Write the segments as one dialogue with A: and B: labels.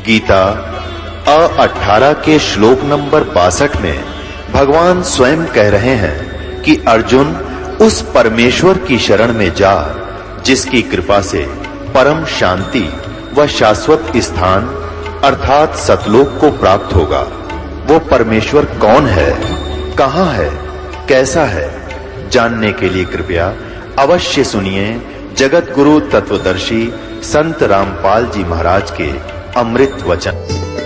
A: गीता 18 के श्लोक नंबर 62 में भगवान स्वयं कह रहे हैं कि अर्जुन उस परमेश्वर की शरण में जा जिसकी कृपा से परम शांति व शाश्वत स्थान अर्थात सतलोक को प्राप्त होगा। वो परमेश्वर कौन है, कहां है, कैसा है, जानने के लिए कृपया अवश्य सुनिए जगत गुरु तत्वदर्शी संत रामपाल जी महाराज के अमृत वचन।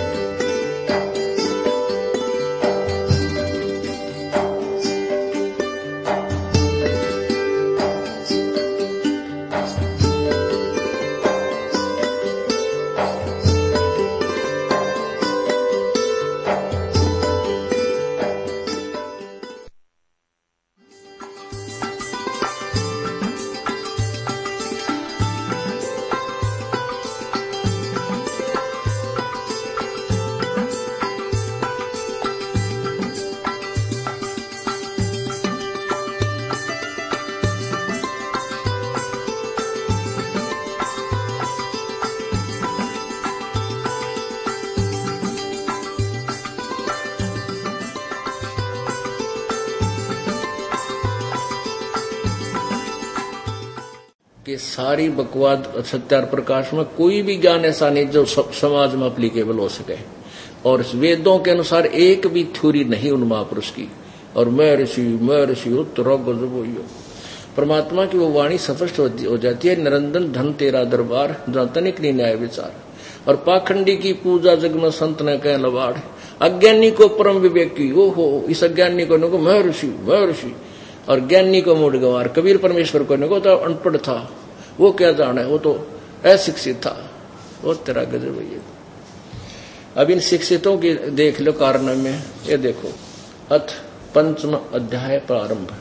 B: कि सारी बकवाद सत्यार प्रकाश में कोई भी ज्ञान ऐसा नहीं जो समाज में अप्लीकेबल हो सके, और वेदों के अनुसार एक भी थ्योरी नहीं उन महापुरुष की। और मैं ऋषि उत्तर परमात्मा की वो वाणी स्पष्ट हो जाती है। निरंजन धन तेरा दरबार जहाँ तनिक नहीं न्याय विचार, और पाखंडी की पूजा जग में संत न कह लवाड़। अज्ञानी को परम विवेक की ओ हो, इस अज्ञानी को नको मैं ऋषि, और ज्ञानी को मूड गंवार। कबीर परमेश्वर को नको तो अनपढ़ था, वो क्या जाने, वो तो अशिक्षित था। वो तेरा गजब है। अब इन शिक्षितों की देख लो कारण में, ये देखो अथ पंचम अध्याय प्रारंभ,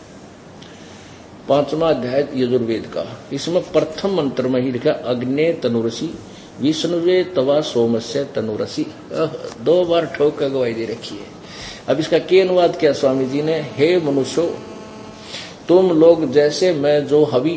B: 5वां अध्याय यजुर्वेद का। इसमें प्रथम मंत्र में ही लिखा अग्ने तनुरसी विष्णुवे तवा सोमस्य तनुरसी। 2 बार ठोक कर गवाही दे रखी है। अब इसका के अनुवाद किया स्वामी जी ने, हे मनुष्यो तुम लोग जैसे मैं जो हवि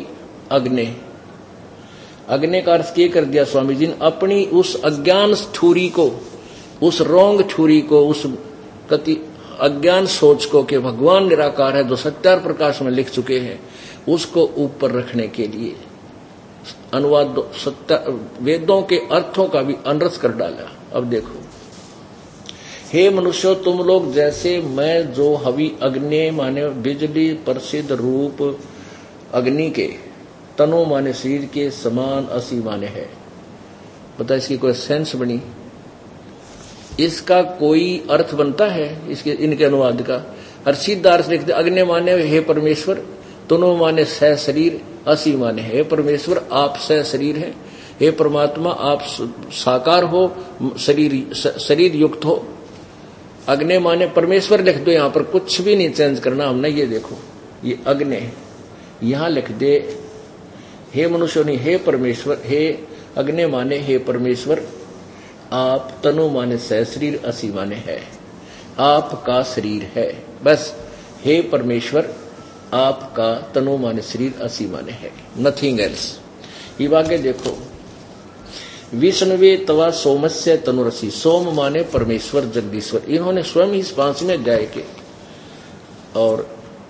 B: अग्नि का अर्थ ये कर दिया स्वामी जी ने, अपनी उस अज्ञान छुरी को, उस रोंग छुरी को, उस कति अज्ञान सोच को कि भगवान निराकार है जो सत्यार प्रकाश में लिख चुके हैं, उसको ऊपर रखने के लिए अनुवाद वेदों के अर्थों का भी अनर्थ कर डाला। अब देखो, हे मनुष्यों तुम लोग जैसे मैं जो हवि अग्नि माने बिजली प्रसिद्ध रूप अग्नि के, तनो माने शरीर के समान असी माने है। बता इसकी कोई सेंस बनी, इसका कोई अर्थ बनता है इसके इनके अनुवाद का? और सीधा अर्थ लिखते अग्नि माने हे परमेश्वर, तनो माने सह शरीर, असी माने हे परमेश्वर आप सह शरीर है, हे परमात्मा आप साकार हो, शरीर युक्त हो। अग्नि माने परमेश्वर लिख दो, यहां पर कुछ भी नहीं चेंज करना हमने। ये देखो ये अग्नि, यहां लिख दे हे मनुष्य नहीं हे परमेश्वर। हे अग्नि माने हे परमेश्वर आप, तनु माने सह शरीर, असी माने है आपका शरीर है। बस हे परमेश्वर आपका तनु माने शरीर, असी माने है, नथिंग एल्स। ये आगे देखो विष्णुवे तवा सोमस्य तनुरसी। सोम माने परमेश्वर जगदीश्वर। इन्होंने स्वयं इस 5वें अध्याय के और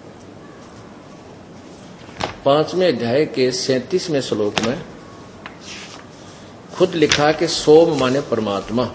B: 5वें अध्याय के 37वें श्लोक में खुद लिखा कि सोम माने परमात्मा।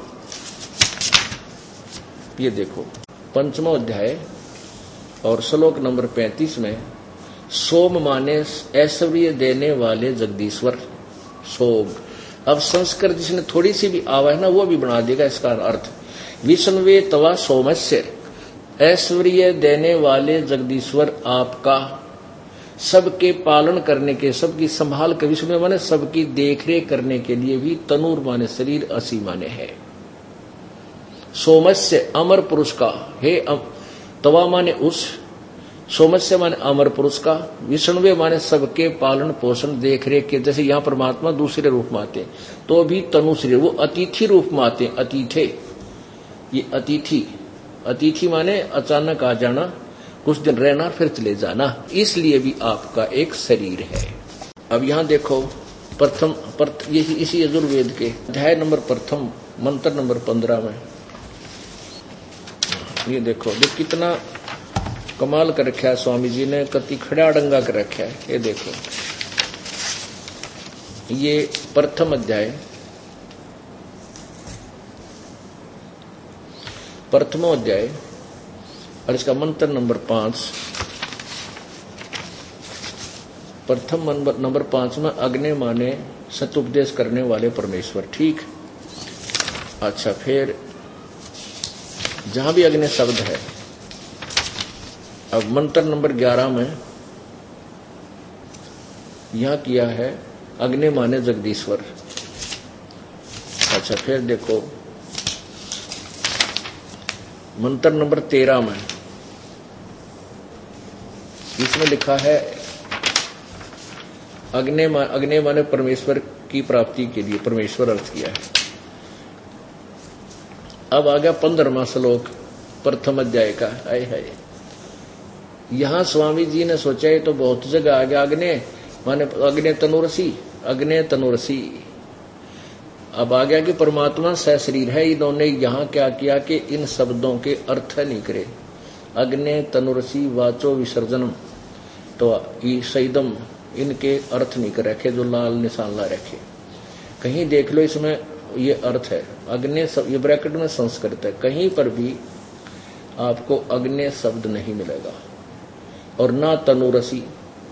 B: ये देखो 5वां अध्याय और श्लोक नंबर 35 में सोम माने ऐश्वर्य देने वाले जगदीश्वर, सोम। अब संस्कृत जिसने थोड़ी सी भी आवा है ना, वो भी बना देगा इसका अर्थ। विष्णुवे तवा सोमस्य, ऐश्वर्य देने वाले जगदीश्वर आपका, सबके पालन करने के, सबकी संभाल कर, विष्णु माने सबकी देखरेख करने के लिए भी, तनुर माने शरीर, असी माने है। सोमस्य अमर पुरुष का, हे तवा माने उस, सोमस्य माने अमर पुरुष का, विष्णुवे माने सबके पालन पोषण देख रेख के। जैसे यहाँ परमात्मा दूसरे रूप में आते तो भी तनु शरीर, वो अतिथि रूप में आते, अतिथे। ये अतिथि माने अचानक आ जाना, कुछ दिन रहना फिर चले जाना, इसलिए भी आपका एक शरीर है। अब यहां देखो ये इसी यजुर्वेद के अध्याय नंबर प्रथम मंत्र नंबर 15 में ये देखो कितना कमाल कर रखा है स्वामी जी ने, कति खड़ा डंगा कर रखा है। ये देखो ये प्रथम अध्याय प्रथमो अध्याय और इसका मंत्र नंबर 5 प्रथम नंबर 5 में अग्नि माने सतुपदेश करने वाले परमेश्वर। ठीक, अच्छा फिर जहां भी अग्नि शब्द है, अब मंत्र नंबर 11 में यहां किया है अग्नि माने जगदीश्वर। अच्छा फिर देखो मंत्र नंबर 13 में इसमें लिखा है अग्नि माने परमेश्वर की प्राप्ति के लिए परमेश्वर अर्थ किया है। अब आ गया 15वां श्लोक प्रथम अध्याय का। आए है यहां स्वामी जी ने सोचा ये तो बहुत जगह आ गया अग्नि माने अग्नि तनुरसी। अब आ गया कि परमात्मा सशरीर है। इन्होंने यहां क्या किया कि इन शब्दों के अर्थ नहीं करे। अग्नि तनुरसी वाचो विसर्जनम, तो ईदम इनके अर्थ नहीं कर रखे, जो लाल निशान ला रखे। कहीं देख लो इसमें ये अर्थ है अग्नि, ये ब्रैकेट में संस्कृत है, कहीं पर भी आपको अग्नि शब्द नहीं मिलेगा और ना तनुरसी।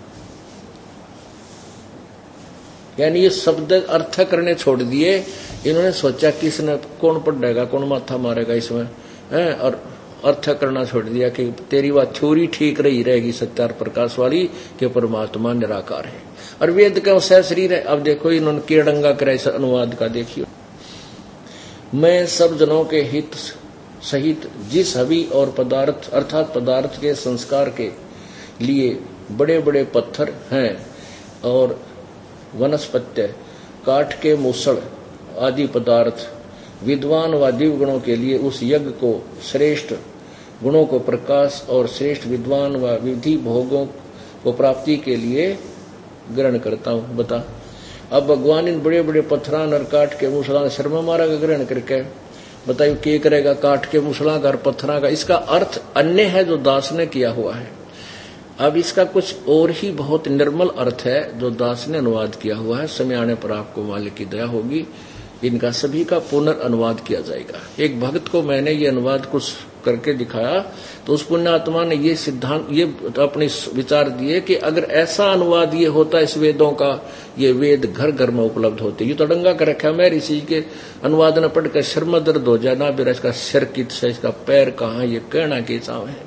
B: यानी ये शब्द अर्थ करने छोड़ दिए। इन्होंने सोचा किसने कौन पढ़ेगा कौन माथा मारेगा इसमें है, और अर्थ करना छोड़ दिया कि तेरी बात थ्योरी ठीक रही रहेगी सत्यार प्रकाश वाली कि परमात्मा निराकार है और वेद का सशरीर है। अब देखो इन्होंने केडंगा करे इस अनुवाद का, देखियो मैं सब जनों के हित सहित जिस हवि और पदार्थ अर्थात पदार्थ के संस्कार के लिए बड़े बड़े पत्थर हैं और वनस्पत्य काठ के मूसड़ आदि पदार्थ विद्वान व दिव्य गुणों के लिए उस यज्ञ को श्रेष्ठ गुणों को प्रकाश और श्रेष्ठ विद्वान व विधि भोगों को प्राप्ति के लिए ग्रहण करता हूं। बता अब भगवान इन बड़े बड़े पत्थरान और काठ के मूसला शर्मा मारा का ग्रहण करके बताइए क्या करेगा काठ के मूसला का और पत्थरा का। इसका अर्थ अन्य है जो दास ने किया हुआ है। अब इसका कुछ और ही बहुत निर्मल अर्थ है जो दास ने अनुवाद किया हुआ है। समय आने पर आपको मालिक की दया होगी, इनका सभी का पुनर्अनुवाद किया जाएगा। एक भक्त को मैंने ये अनुवाद कुछ करके दिखाया तो उस पुण्यात्मा ने ये सिद्धांत ये अपने विचार दिए कि अगर ऐसा अनुवाद ये होता इस वेदों का, ये वेद घर घर में उपलब्ध होते। ये तो डंगा कर रखा मैं ऋषि के अनुवाद न पढ़कर शर्म दर्द हो जाए ना बेरा इसका सिर कित से इसका पैर कहाँ, ये कहना के चाव है।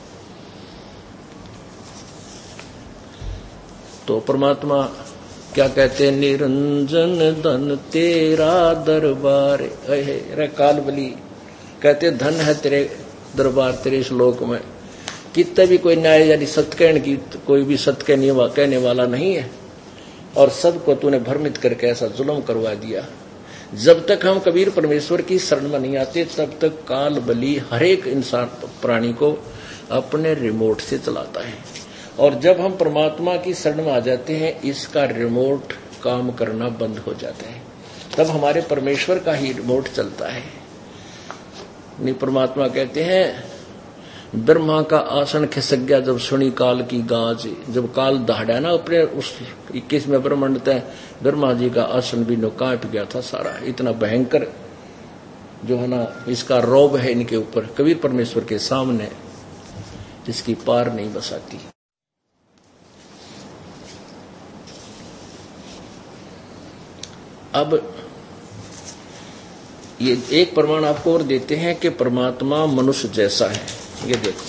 B: तो परमात्मा क्या कहते हैं, निरंजन धन तेरा दरबार। अरे काल बली कहते धन है तेरे दरबार, तेरे श्लोक में कितने भी कोई न्याय यानी सत्य कहने की कोई भी सत्य कहने वाला नहीं है और सबको तूने भ्रमित करके ऐसा जुल्म करवा दिया। जब तक हम कबीर परमेश्वर की शरण में नहीं आते तब तक काल बली हर एक इंसान प्राणी को अपने रिमोट से चलाता है और जब हम परमात्मा की शरण में आ जाते हैं इसका रिमोट काम करना बंद हो जाता है। तब हमारे परमेश्वर का ही रिमोट चलता है। नहीं परमात्मा कहते हैं ब्रह्मा का आसन खिसक गया जब सुनी काल की गाज। जब काल दहाड़ा ना अपने उस 21वें ब्रह्मांड तय ब्रह्मा जी का आसन भी नो कांप गया था सारा। इतना भयंकर जो है ना इसका रौब है इनके ऊपर, कबीर परमेश्वर के सामने जिसकी पार नहीं बसाती। अब ये एक प्रमाण आपको और देते हैं कि परमात्मा मनुष्य जैसा है। ये देखो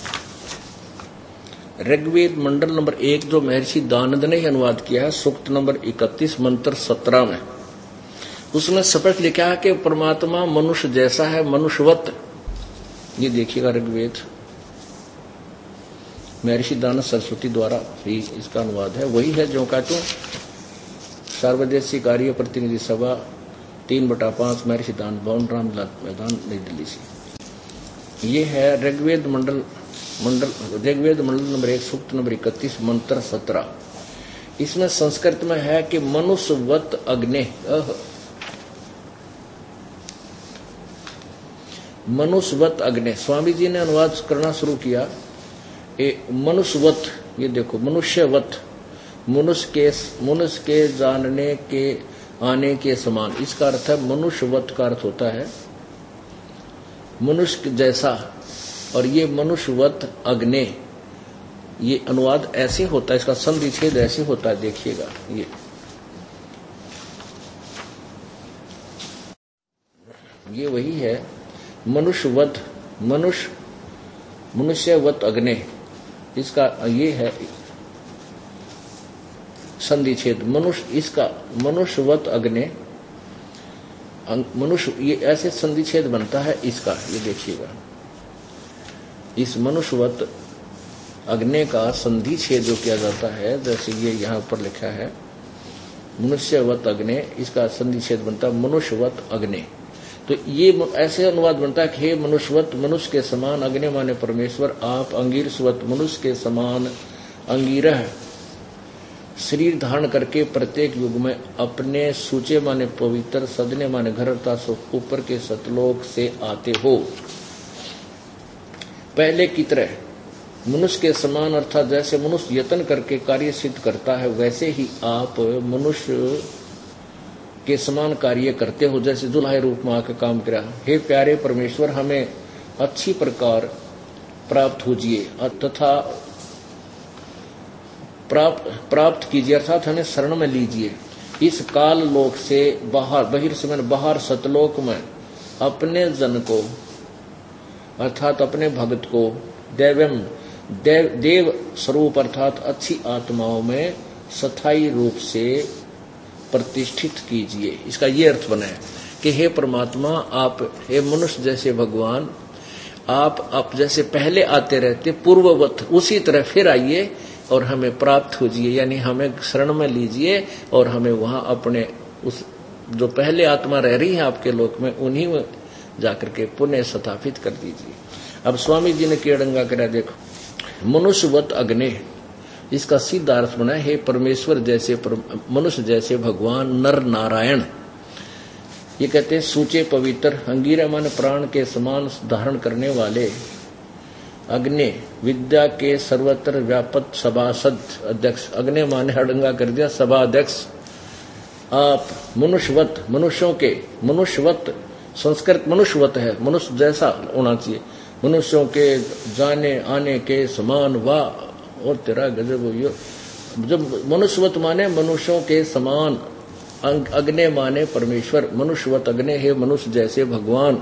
B: ऋग्वेद मंडल नंबर 1 जो महर्षि दानंद ने अनुवाद किया है सूक्त नंबर 31 मंत्र 17 में, उसमें स्पष्ट लिखा है कि परमात्मा मनुष्य जैसा है, मनुष्यवत। ये देखिएगा ऋग्वेद महर्षि दानंद सरस्वती द्वारा ही इसका अनुवाद है। वही है जो कहते सर्वदेशी कार्य प्रतिनिधि सभा 3/5 महर्षि दान भवन रामलाल मैदान नई दिल्ली से। ये है ऋग्वेद मंडल नंबर 1 सूक्त नंबर 31 मंत्र 17। इसमें संस्कृत में है कि मनुष्यवत अग्ने, मनुष्यवत अग्ने। स्वामी जी ने अनुवाद करना शुरू किया, मनुष्यवत, ये देखो मनुष्यवत, मनुष्य के जानने के आने के समान, इसका अर्थ है मनुष्यवत का अर्थ होता है मनुष्य जैसा, और ये मनुष्यवत अग्ने, ये अनुवाद ऐसे होता है, इसका संधि छेद ऐसे होता है, देखिएगा ये वही है मनुष्यवत, मनुष्यवत अग्ने, इसका ये है संधि छेद मनुष्य, इसका मनुष्यवत अग्ने, मनुष्य, ये ऐसे संधि छेद बनता है इसका, ये देखिएगा इस मनुष्यवत अग्ने का संधि छेद जो किया जाता है, जैसे ये यहाँ पर लिखा है मनुष्यवत अग्ने, इसका संधि छेद बनता है मनुष्यवत अग्ने। तो ये ऐसे अनुवाद बनता है कि हे मनुष्यवत, मनुष्य के समान, अग्नि माने परमेश्वर, आप अंगीरस्वत, मनुष्य के समान अंगीरह शरीर धारण करके प्रत्येक युग में अपने सूचे माने पवित्र, सदने माने घर अर्थात ऊपर के सतलोक से आते हो। पहले की तरह मनुष्य के समान अर्थात जैसे मनुष्य यत्न करके कार्य सिद्ध करता है, वैसे ही आप मनुष्य के समान कार्य करते हो, जैसे दुल्हा रूप में आकर काम करा। हे प्यारे परमेश्वर, हमें अच्छी प्रकार प्राप्त होजिए तथा प्राप्त कीजिए, अर्थात हमें शरण में लीजिए। इस काल लोक से बाहर, बहिर्समन बाहर सतलोक में अपने जन को अर्थात अपने भक्त को देव स्वरूप अर्थात अच्छी आत्माओं में स्थायी रूप से प्रतिष्ठित कीजिए। इसका ये अर्थ बना है कि हे परमात्मा, आप हे मनुष्य जैसे भगवान, आप जैसे पहले आते रहते पूर्ववत, उसी तरह फिर आइए और हमें प्राप्त होजिए, यानी हमें शरण में लीजिए और हमें वहां अपने उस जो पहले आत्मा रह रही है आपके लोक में, उन्हीं में जाकर के पुण्य स्थापित कर दीजिए। अब स्वामी जी ने केड़ंगा करा, देखो मनुष्यवत अग्नि, इसका सीधा अर्थ बना है परमेश्वर जैसे, मनुष्य जैसे भगवान, नर नारायण। ये कहते हैं सूचे पवित्र, अंगीरा माने प्राण के समान धारण करने वाले, अग्नि विद्या के सर्वत्र व्यापक सभासद अध्यक्ष, अग्नि माने हडंगा कर दिया सभाध्यक्ष। आप मनुष्यवत, मनुष्यों के, मनुष्यवत संस्कृत मनुष्यवत है, मनुष्य जैसा होना चाहिए, मनुष्यों के जाने आने के समान, वाह और तेरा गजब हो। जब मनुष्यवत माने मनुष्यों के समान, अग्नि माने परमेश्वर, मनुष्यवत अग्नि है मनुष्य जैसे भगवान।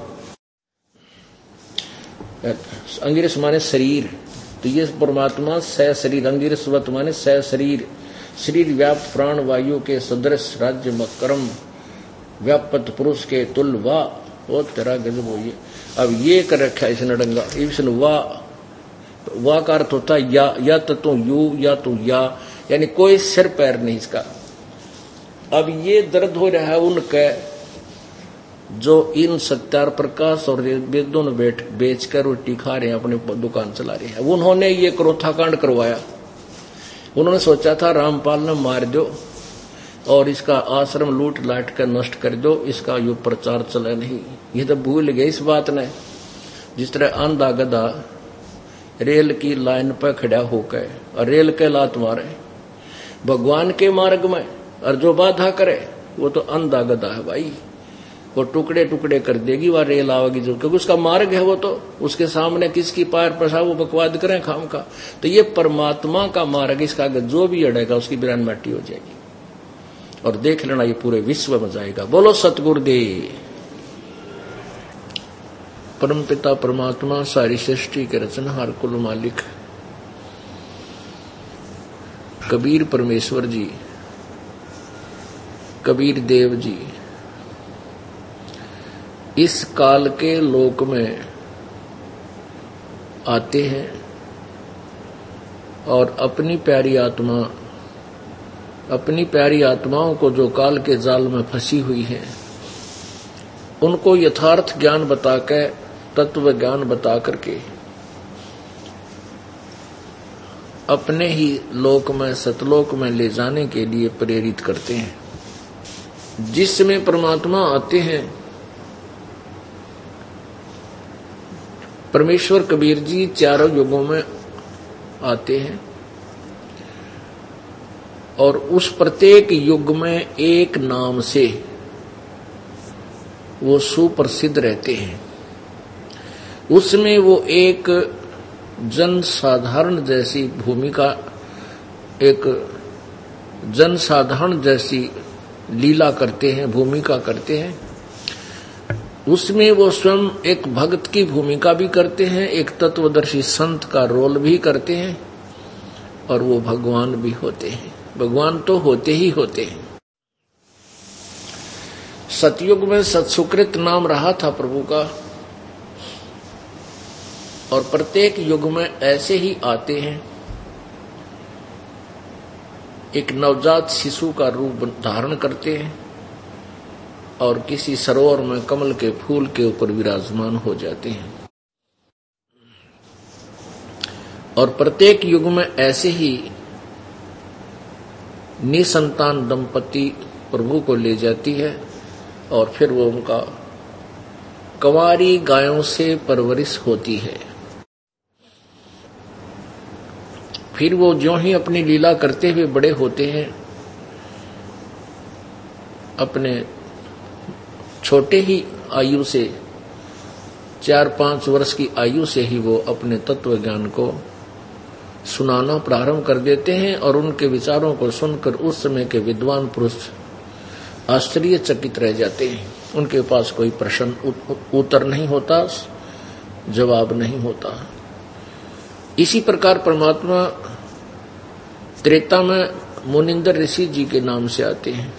B: अंगिरस माने शरीर, तो ये परमात्मा स शरीर, अंगिरसवत माने स शरीर, शरीर व्याप्त प्राण वायु के सदृश, राज्य मकरम व्यापत पुरुष के तुल, वाह वो तेरा गजब हो। ये अब ये कर रखा है इसने डंगा, इसने वाह का अर्थ होता है या तो यू या तो यानी कोई सिर पैर नहीं इसका। अब ये दर्द हो रहा है उनके जो इन सत्यार प्रकाश और वेदों ने बेचकर रोटी खा रहे हैं, अपनी दुकान चला रहे हैं। उन्होंने ये क्रोथा कांड करवाया। उन्होंने सोचा था रामपाल ने मार दो और इसका आश्रम लूट लाट कर नष्ट कर दो, इसका यो प्रचार चले नहीं। ये तो भूल गए इस बात ने। जिस तरह अंधा गधा रेल की लाइन पर खड़ा होकर और रेल के लात मारे भगवान के मार्ग में, और जो बाधा करे वो तो अंधा गधा है भाई, वो टुकड़े टुकड़े कर देगी, वह रेल आवेगी जो, क्योंकि उसका मार्ग है वो, तो उसके सामने किसकी पैर पसा वो बकवाद करें खाम का। तो ये परमात्मा का मार्ग, इसका जो भी अड़ेगा उसकी बिरान मट्टी हो जाएगी। और देख लेना ये पूरे विश्व में जाएगा। बोलो सतगुरुदेव। परमपिता परमात्मा सारी सृष्टि के रचनहार कुल मालिक कबीर परमेश्वर जी, कबीर देव जी इस काल के लोक में आते हैं और अपनी प्यारी आत्माओं को जो काल के जाल में फंसी हुई हैं, उनको यथार्थ ज्ञान बताकर, तत्व ज्ञान बता करके अपने ही लोक में, सतलोक में ले जाने के लिए प्रेरित करते हैं। जिस समय परमात्मा आते हैं, परमेश्वर कबीर जी चारों युगों में आते हैं और उस प्रत्येक युग में एक नाम से वो सुप्रसिद्ध रहते हैं। उसमें वो एक जनसाधारण जैसी भूमिका, एक जनसाधारण जैसी लीला करते हैं, भूमिका करते हैं। उसमें वो स्वयं एक भक्त की भूमिका भी करते हैं, एक तत्वदर्शी संत का रोल भी करते हैं और वो भगवान भी होते हैं। भगवान तो होते ही होते हैं। सतयुग में सत्सुकृत नाम रहा था प्रभु का और प्रत्येक युग में ऐसे ही आते हैं। एक नवजात शिशु का रूप धारण करते हैं और किसी सरोवर में कमल के फूल के ऊपर विराजमान हो जाते हैं। और प्रत्येक युग में ऐसे ही निसंतान दंपति प्रभु को ले जाती है और फिर वो उनका कंवारी गायों से परवरिश होती है। फिर वो ज्यों ही अपनी लीला करते हुए बड़े होते हैं, अपने छोटे ही आयु से 4-5 वर्ष की आयु से ही वो अपने तत्व ज्ञान को सुनाना प्रारंभ कर देते हैं और उनके विचारों को सुनकर उस समय के विद्वान पुरुष आश्चर्यचकित रह जाते हैं। उनके पास कोई प्रश्न उत्तर नहीं होता, जवाब नहीं होता। इसी प्रकार परमात्मा त्रेता में मुनिंदर ऋषि जी के नाम से आते हैं।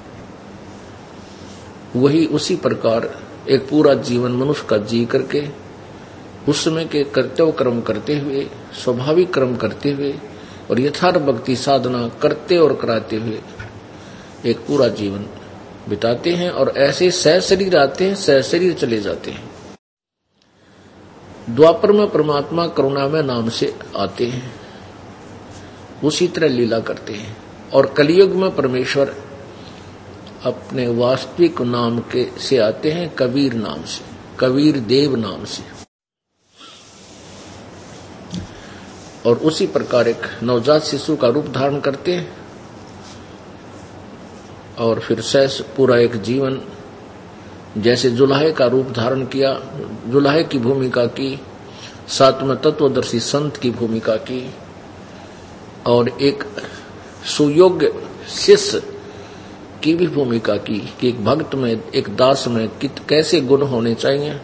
B: वही उसी प्रकार एक पूरा जीवन मनुष्य का जी करके उस समय के कर्तव्य कर्म करते हुए, स्वाभाविक कर्म करते हुए और यथार्थ भक्ति साधना करते और कराते हुए एक पूरा जीवन बिताते हैं और ऐसे सहशरीर आते हैं, सहशरीर चले जाते हैं। द्वापर में परमात्मा करुणामय नाम से आते हैं, उसी तरह लीला करते हैं। और कलयुग में परमेश्वर अपने वास्तविक नाम के से आते हैं, कबीर नाम से, कबीर देव नाम से। और उसी प्रकार एक नवजात शिशु का रूप धारण करते हैं और फिर सहस पूरा एक जीवन, जैसे जुलाहे का रूप धारण किया, जुलाहे की भूमिका की, साथ में तत्वदर्शी संत की भूमिका की और एक सुयोग्य शिष्य की भी भूमिका की कि एक भक्त में, एक दास में कैसे गुण होने चाहिए,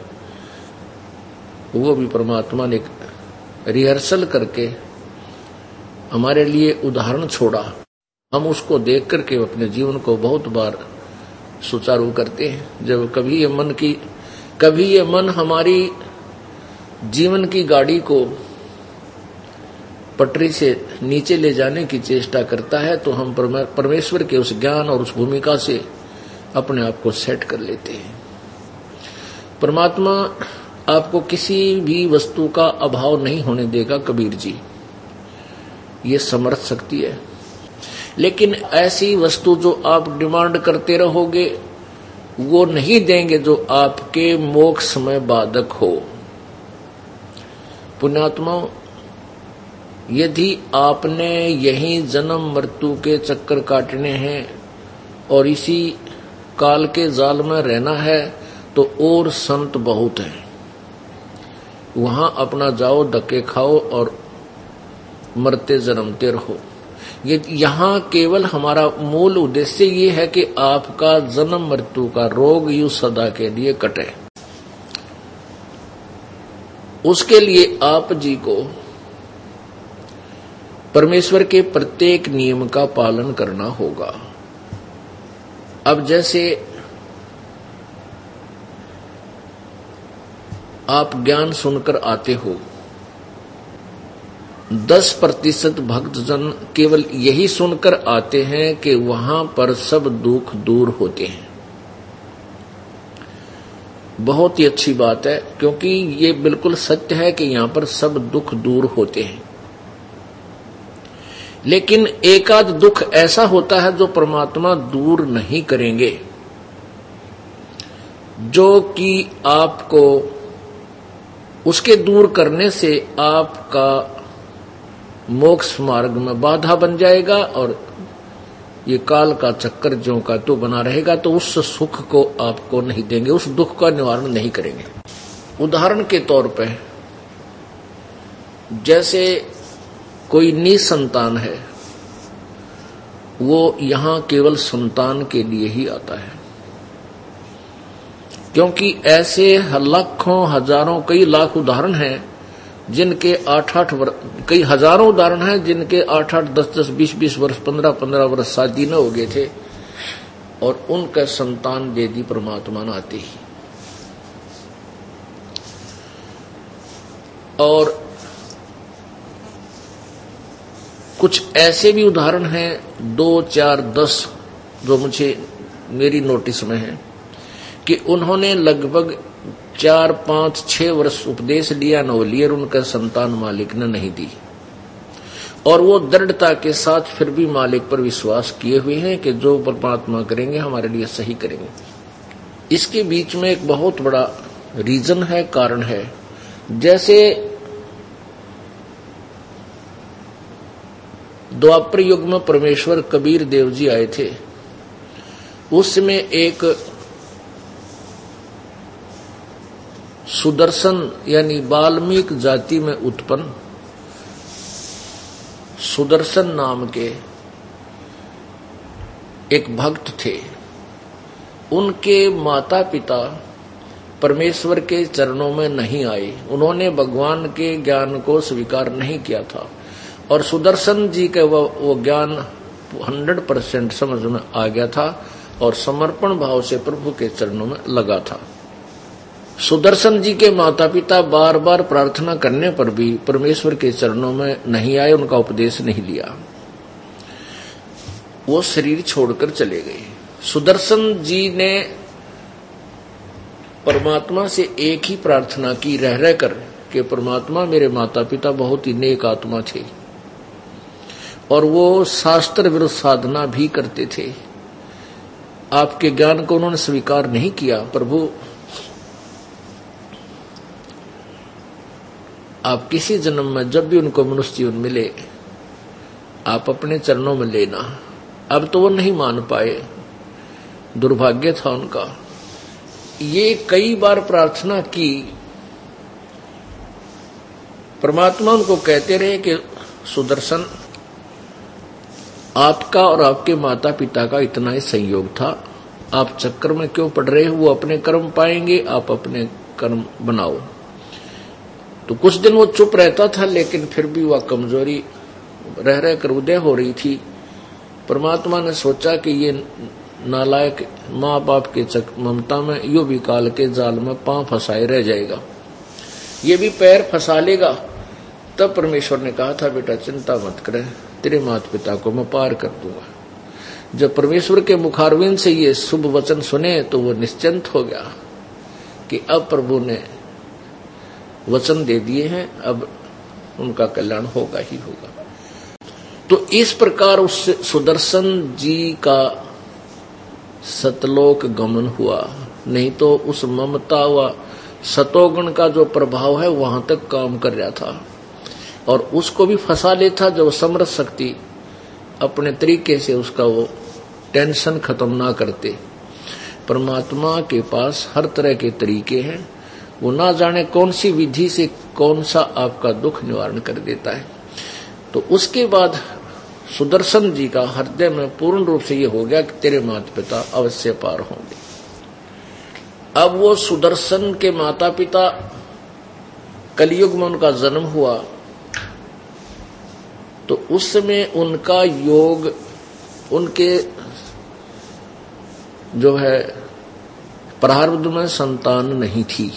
B: वो भी परमात्मा ने रिहर्सल करके हमारे लिए उदाहरण छोड़ा। हम उसको देख करके अपने जीवन को बहुत बार सुचारू करते हैं। जब कभी ये मन हमारी जीवन की गाड़ी को पटरी से नीचे ले जाने की चेष्टा करता है तो हम परमेश्वर के उस ज्ञान और उस भूमिका से अपने आप को सेट कर लेते हैं। परमात्मा आपको किसी भी वस्तु का अभाव नहीं होने देगा, कबीर जी, ये समर्थ शक्ति है। लेकिन ऐसी वस्तु जो आप डिमांड करते रहोगे वो नहीं देंगे जो आपके मोक्ष में बाधक हो। पुण्यात्माओं, यदि आपने यही जन्म मृत्यु के चक्कर काटने हैं और इसी काल के जाल में रहना है तो और संत बहुत हैं, वहां अपना जाओ, धक्के खाओ और मरते जन्मते रहो। ये यहाँ केवल हमारा मूल उद्देश्य ये है कि आपका जन्म मृत्यु का रोग यू सदा के लिए कटे। उसके लिए आप जी को परमेश्वर के प्रत्येक नियम का पालन करना होगा। अब जैसे आप ज्ञान सुनकर आते हो, 10% भक्तजन केवल यही सुनकर आते हैं कि वहां पर सब दुख दूर होते हैं। बहुत ही अच्छी बात है, क्योंकि ये बिल्कुल सत्य है कि यहां पर सब दुख दूर होते हैं। लेकिन एकाध दुख ऐसा होता है जो परमात्मा दूर नहीं करेंगे, जो कि आपको उसके दूर करने से आपका मोक्ष मार्ग में बाधा बन जाएगा और ये काल का चक्कर ज्यों का तो बना रहेगा, तो उस सुख को आपको नहीं देंगे, उस दुख का निवारण नहीं करेंगे। उदाहरण के तौर पे जैसे कोई निसंतान है, वो यहां केवल संतान के लिए ही आता है, क्योंकि ऐसे लाखों हजारों कई लाख उदाहरण हैं जिनके 8-8 कई हजारों उदाहरण हैं जिनके 8-8 10-10 20-20 वर्ष 15-15 वर्ष शादी न हो गए थे और उनका संतान दे दी परमात्मा ने आते ही। और कुछ ऐसे भी उदाहरण हैं 2, 4, 10 जो मुझे मेरी नोटिस में है कि उन्होंने लगभग 4, 5, 6 वर्ष उपदेश लिया न लिए और उनका संतान मालिक ने नहीं दी, और वो दृढ़ता के साथ फिर भी मालिक पर विश्वास किए हुए हैं कि जो परमात्मा करेंगे हमारे लिए सही करेंगे। इसके बीच में एक बहुत बड़ा रीजन है, कारण है। जैसे द्वापर युग में परमेश्वर कबीर देव जी आए थे, उसमें एक सुदर्शन यानी वाल्मीकि जाति में उत्पन्न सुदर्शन नाम के एक भक्त थे। उनके माता पिता परमेश्वर के चरणों में नहीं आए, उन्होंने भगवान के ज्ञान को स्वीकार नहीं किया था, और सुदर्शन जी का वो ज्ञान 100% समझ में आ गया था और समर्पण भाव से प्रभु के चरणों में लगा था। सुदर्शन जी के माता पिता बार बार प्रार्थना करने पर भी परमेश्वर के चरणों में नहीं आए, उनका उपदेश नहीं लिया, वो शरीर छोड़कर चले गए। सुदर्शन जी ने परमात्मा से एक ही प्रार्थना की रह रहकर कि परमात्मा मेरे माता पिता बहुत ही नेक आत्मा थे और वो शास्त्र विरुद्ध साधना भी करते थे, आपके ज्ञान को उन्होंने स्वीकार नहीं किया। प्रभु आप किसी जन्म में जब भी उनको मनुष्य जीवन मिले आप अपने चरणों में लेना। अब तो वो नहीं मान पाए, दुर्भाग्य था उनका। ये कई बार प्रार्थना की, परमात्मा उनको कहते रहे कि सुदर्शन आपका और आपके माता पिता का इतना ही संयोग था, आप चक्कर में क्यों पड़ रहे हो, वो अपने कर्म पाएंगे, आप अपने कर्म बनाओ। तो कुछ दिन वो चुप रहता था, लेकिन फिर भी वह कमजोरी रह रहकर उदय हो रही थी। परमात्मा ने सोचा कि ये नालायक माँ बाप के ममता में यो भी काल के जाल में पांव फंसाए रह जाएगा, ये भी पैर फंसा लेगा। तब परमेश्वर ने कहा था, बेटा चिंता मत करे, तेरे माता पिता को मैं पार कर दूंगा। जब परमेश्वर के मुखारविंद से ये शुभ वचन सुने तो वो निश्चिंत हो गया कि अब प्रभु ने वचन दे दिए हैं, अब उनका कल्याण होगा ही होगा। तो इस प्रकार उस सुदर्शन जी का सतलोक गमन हुआ, नहीं तो उस ममता व सतोगुण का जो प्रभाव है वहां तक काम कर रहा था और उसको भी फंसा लेता जब समर्थ शक्ति अपने तरीके से उसका वो टेंशन खत्म ना करते। परमात्मा के पास हर तरह के तरीके हैं, वो ना जाने कौन सी विधि से कौन सा आपका दुख निवारण कर देता है। तो उसके बाद सुदर्शन जी का हृदय में पूर्ण रूप से ये हो गया कि तेरे माता पिता अवश्य पार होंगे। अब वो सुदर्शन के माता पिता कलयुग में उनका जन्म हुआ तो उस समय उनका योग उनके जो है प्रारब्ध में संतान नहीं थी।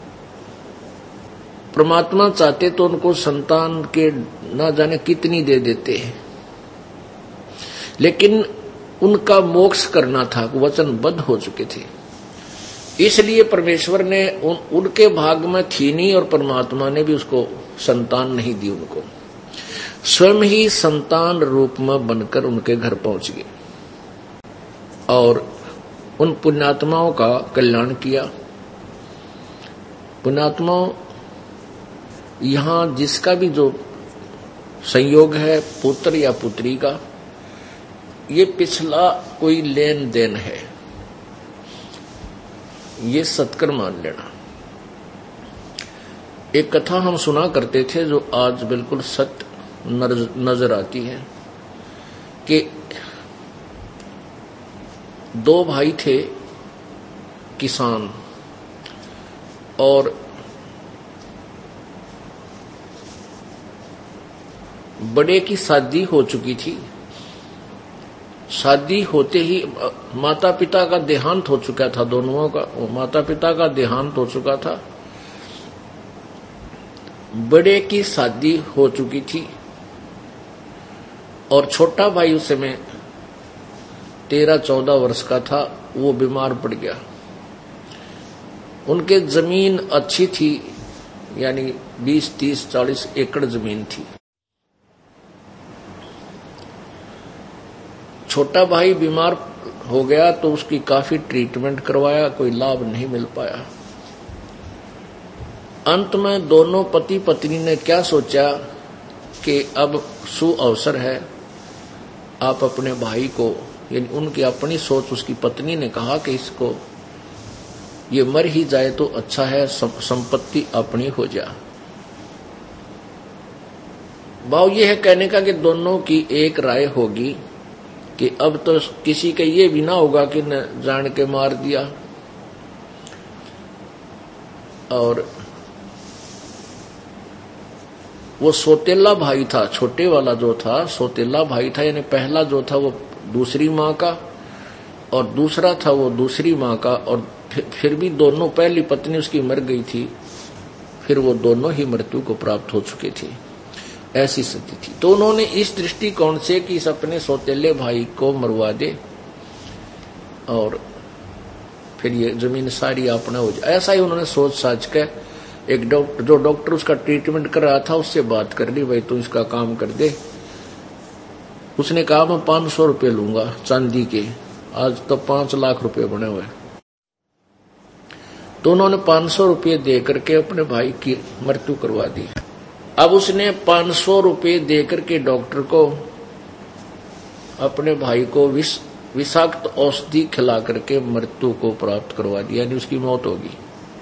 B: परमात्मा चाहते तो उनको संतान के ना जाने कितनी दे देते हैं, लेकिन उनका मोक्ष करना था, वचनबद्ध हो चुके थे। इसलिए परमेश्वर ने उनके भाग में थी नहीं और परमात्मा ने भी उसको संतान नहीं दी उनको। स्वयं ही संतान रूप में बनकर उनके घर पहुंच गए और उन पुण्यात्माओं का कल्याण किया। पुण्यात्माओं, यहां जिसका भी जो संयोग है पुत्र या पुत्री का, ये पिछला कोई लेन देन है, ये सत्कर मान लेना। एक कथा हम सुना करते थे जो आज बिल्कुल सत्य नजर आती है कि दो भाई थे किसान और बड़े की शादी हो चुकी थी। शादी होते ही माता पिता का देहांत हो चुका था, दोनों का माता पिता का देहांत हो चुका था। बड़े की शादी हो चुकी थी और छोटा भाई उस समय 13-14 वर्ष का था, वो बीमार पड़ गया। उनके जमीन अच्छी थी, यानी 20, 30, 40 एकड़ जमीन थी। छोटा भाई बीमार हो गया तो उसकी काफी ट्रीटमेंट करवाया, कोई लाभ नहीं मिल पाया। अंत में दोनों पति पत्नी ने क्या सोचा कि अब सुअवसर है, आप अपने भाई को, यानी उनकी अपनी सोच, उसकी पत्नी ने कहा कि इसको ये मर ही जाए तो अच्छा है, संपत्ति अपनी हो जाए। भाव ये है कहने का कि दोनों की एक राय होगी कि अब तो किसी का ये भी ना होगा कि न जान के मार दिया। और वो सौतेला भाई था, छोटे वाला जो था सौतेला भाई था, यानी पहला जो था वो दूसरी माँ का और दूसरा था वो दूसरी माँ का। और फिर भी दोनों, पहली पत्नी उसकी मर गई थी, फिर वो दोनों ही मृत्यु को प्राप्त हो चुके थे, ऐसी स्थिति थी। तो उन्होंने इस दृष्टिकोण से कि इस अपने सौतेले भाई को मरवा दे और फिर ये जमीन सारी अपना हो जाए, ऐसा ही उन्होंने सोच साच के एक डॉक्टर, जो डॉक्टर उसका ट्रीटमेंट कर रहा था, उससे बात कर ली, भाई तू इसका काम कर दे। उसने कहा मैं 500 रुपये लूंगा चांदी के, आज तो 5 लाख रुपए बने हुए। तो उन्होंने 500 रुपये दे करके अपने भाई की मृत्यु करवा दी। अब उसने 500 रुपये देकर के डॉक्टर को अपने भाई को विषाक्त औषधि खिला करके मृत्यु को प्राप्त करवा दिया, यानी उसकी मौत होगी।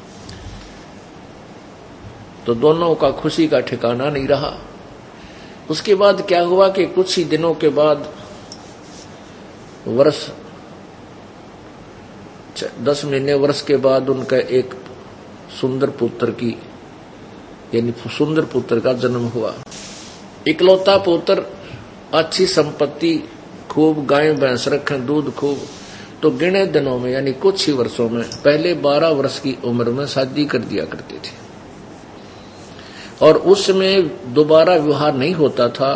B: तो दोनों का खुशी का ठिकाना नहीं रहा। उसके बाद क्या हुआ कि कुछ ही दिनों के बाद, वर्ष 10 महीने वर्ष के बाद, उनका एक सुंदर पुत्र की, यानी सुंदर पुत्र का जन्म हुआ। इकलौता पुत्र, अच्छी संपत्ति, खूब गाय भैंस रखें, दूध खूब। तो गिने दिनों में, यानी कुछ ही वर्षों में, पहले 12 वर्ष की उम्र में शादी कर दिया करते थे और उसमें दोबारा विवाह नहीं होता था।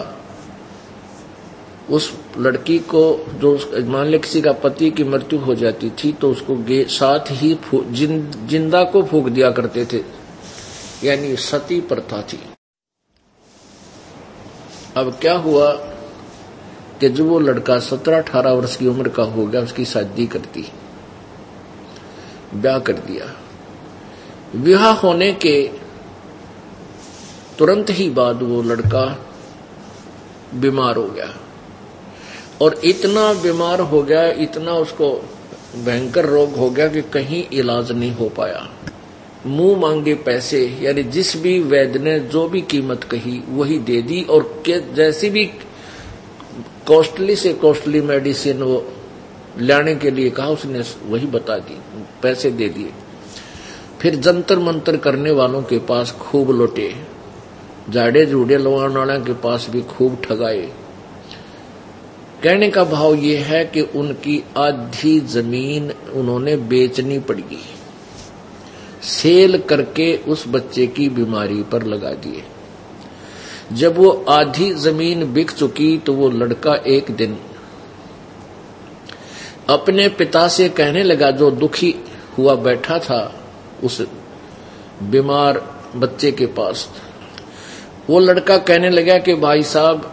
B: उस लड़की को, जो मान ले किसी का पति की मृत्यु हो जाती थी तो उसको साथ ही जिंदा को फूंक दिया करते थे, यानी सती प्रथा थी। अब क्या हुआ कि जब वो लड़का 17-18 वर्ष की उम्र का हो गया, उसकी शादी कर दी, ब्याह कर दिया। विवाह होने के तुरंत ही बाद वो लड़का बीमार हो गया और इतना बीमार हो गया, इतना उसको भयंकर रोग हो गया कि कहीं इलाज नहीं हो पाया। मुंह मांगे पैसे, यानी जिस भी वैद्य ने जो भी कीमत कही वही दे दी और जैसी भी कॉस्टली से कॉस्टली मेडिसिन वो लाने के लिए कहा, उसने वही बता दी, पैसे दे दिए। फिर जंतर मंतर करने वालों के पास खूब लौटे, झाड़े झूड़े लवाने वालों के पास भी खूब ठगाए। कहने का भाव ये है कि उनकी आधी जमीन उन्होंने बेचनी पड़ी, सेल करके उस बच्चे की बीमारी पर लगा दिए। जब वो आधी जमीन बिक चुकी तो वो लड़का एक दिन अपने पिता से कहने लगा, जो दुखी हुआ बैठा था उस बीमार बच्चे के पास, वो लड़का कहने लगा कि भाई साहब,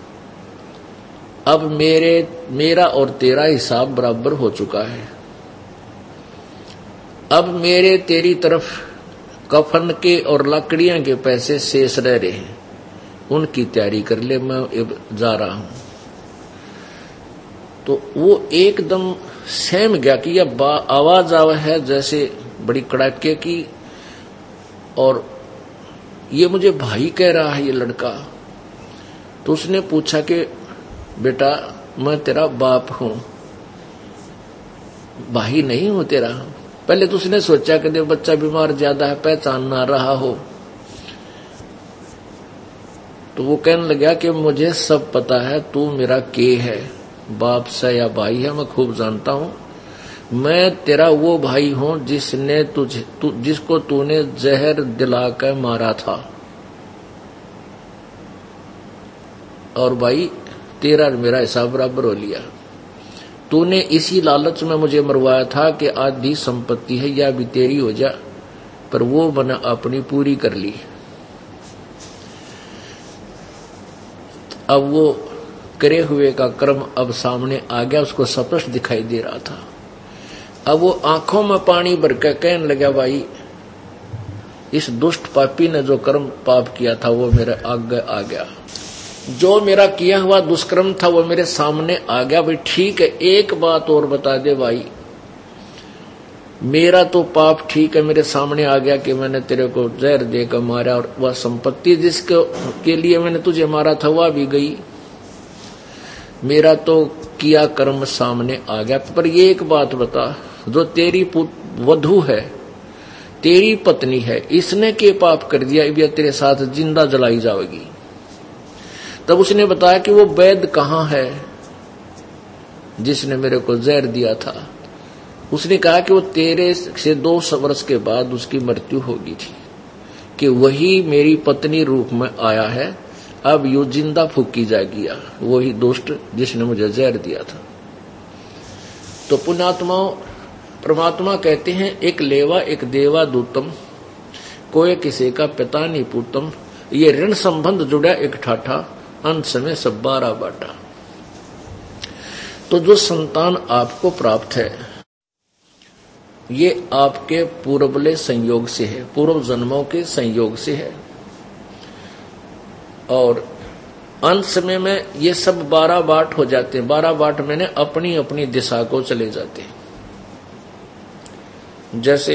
B: अब मेरा और तेरा हिसाब बराबर हो चुका है। अब मेरे तेरी तरफ कफन के और लकड़ियां के पैसे शेष रह रहे हैं, उनकी तैयारी कर ले, मैं अब जा रहा हूं। तो वो एकदम सहम गया कि यह आवाज आवा है जैसे बड़ी कड़ाके की, और ये मुझे भाई कह रहा है ये लड़का। तो उसने पूछा कि बेटा, मैं तेरा बाप हूं, भाई नहीं हूं तेरा। पहले तो उसने सोचा कि बच्चा बीमार ज्यादा है, पहचान ना रहा हो। तो वो कहने लगा कि मुझे सब पता है, तू मेरा के है, बाप से या भाई है, मैं खूब जानता हूं। मैं तेरा वो भाई हूं जिसने जिसको तूने जहर दिलाकर मारा था, और भाई तेरा मेरा हिसाब बराबर हो लिया। तूने इसी लालच में मुझे मरवाया था कि आधी संपत्ति है या भी तेरी हो जा, पर वो मैंने अपनी पूरी कर ली। अब वो करे हुए का कर्म अब सामने आ गया, उसको स्पष्ट दिखाई दे रहा था। अब वो आंखों में पानी भर के कहने लगा, भाई इस दुष्ट पापी ने जो कर्म पाप किया था वो मेरे आगे आ गया, जो मेरा किया हुआ दुष्कर्म था वो मेरे सामने आ गया। भाई ठीक है, एक बात और बता दे भाई, मेरा तो पाप ठीक है मेरे सामने आ गया कि मैंने तेरे को जहर देकर मारा, और वह संपत्ति जिसके लिए मैंने तुझे मारा था वह भी गई। मेरा तो किया कर्म सामने आ गया, पर ये एक बात बता, जो तेरी वधू है, तेरी पत्नी है, इसने के पाप कर दिया, अब तेरे साथ जिंदा जलाई जाएगी। तब उसने बताया कि वो वैद्य कहाँ है जिसने मेरे को जहर दिया था। उसने कहा कि वो तेरे से 2 वर्ष के बाद उसकी मृत्यु होगी थी, कि वही मेरी पत्नी रूप में आया है, अब यू जिंदा फूकी जाएगी, वही दुष्ट जिसने मुझे जहर दिया था। तो पुण्यात्माओं, परमात्मा कहते हैं, एक लेवा एक देवा दूतम, कोई किसी का पिता नहीं पूतम। ये ऋण संबंध जुड़ा एक ठाठा, अंत समय सब 12 बाटा। तो जो संतान आपको प्राप्त है ये आपके पूर्वले संयोग से है, पूर्व जन्मों के संयोग से है, और अंत समय में ये सब 12 बाट हो जाते हैं। 12 बाट मैंने अपनी अपनी दिशा को चले जाते हैं। जैसे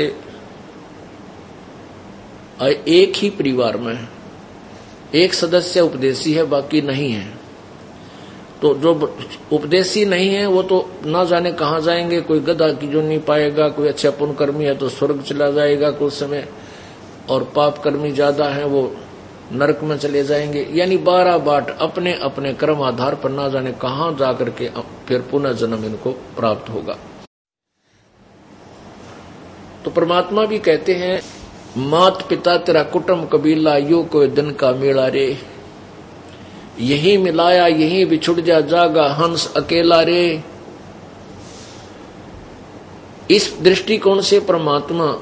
B: एक ही परिवार में एक सदस्य उपदेशी है, बाकी नहीं है, तो जो उपदेशी नहीं है वो तो ना जाने कहाँ जाएंगे, कोई गधा की जो नहीं पाएगा, कोई अच्छा पुण्यकर्मी है तो स्वर्ग चला जाएगा कुछ समय, और पाप कर्मी ज्यादा है वो नरक में चले जाएंगे। यानी 12 बाट अपने अपने कर्म आधार पर ना जाने कहाँ जाकर के फिर पुनः जन्म इनको प्राप्त होगा। तो परमात्मा भी कहते हैं, मात पिता तेरा कुटुंब कबीला यो कोई दिन का मेला रे, यही मिलाया यही बिछुड़ जा जागा हंस अकेला रे। इस दृष्टिकोण से परमात्मा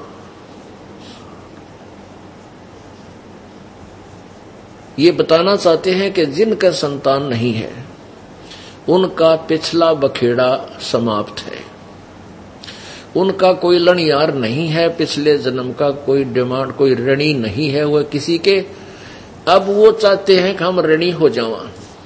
B: ये बताना चाहते हैं कि जिनका संतान नहीं है उनका पिछला बखेड़ा समाप्त है, उनका कोई लड़यार नहीं है, पिछले जन्म का कोई डिमांड, कोई ऋणी नहीं है वह किसी के। अब वो चाहते हैं कि हम ऋणी हो जावा,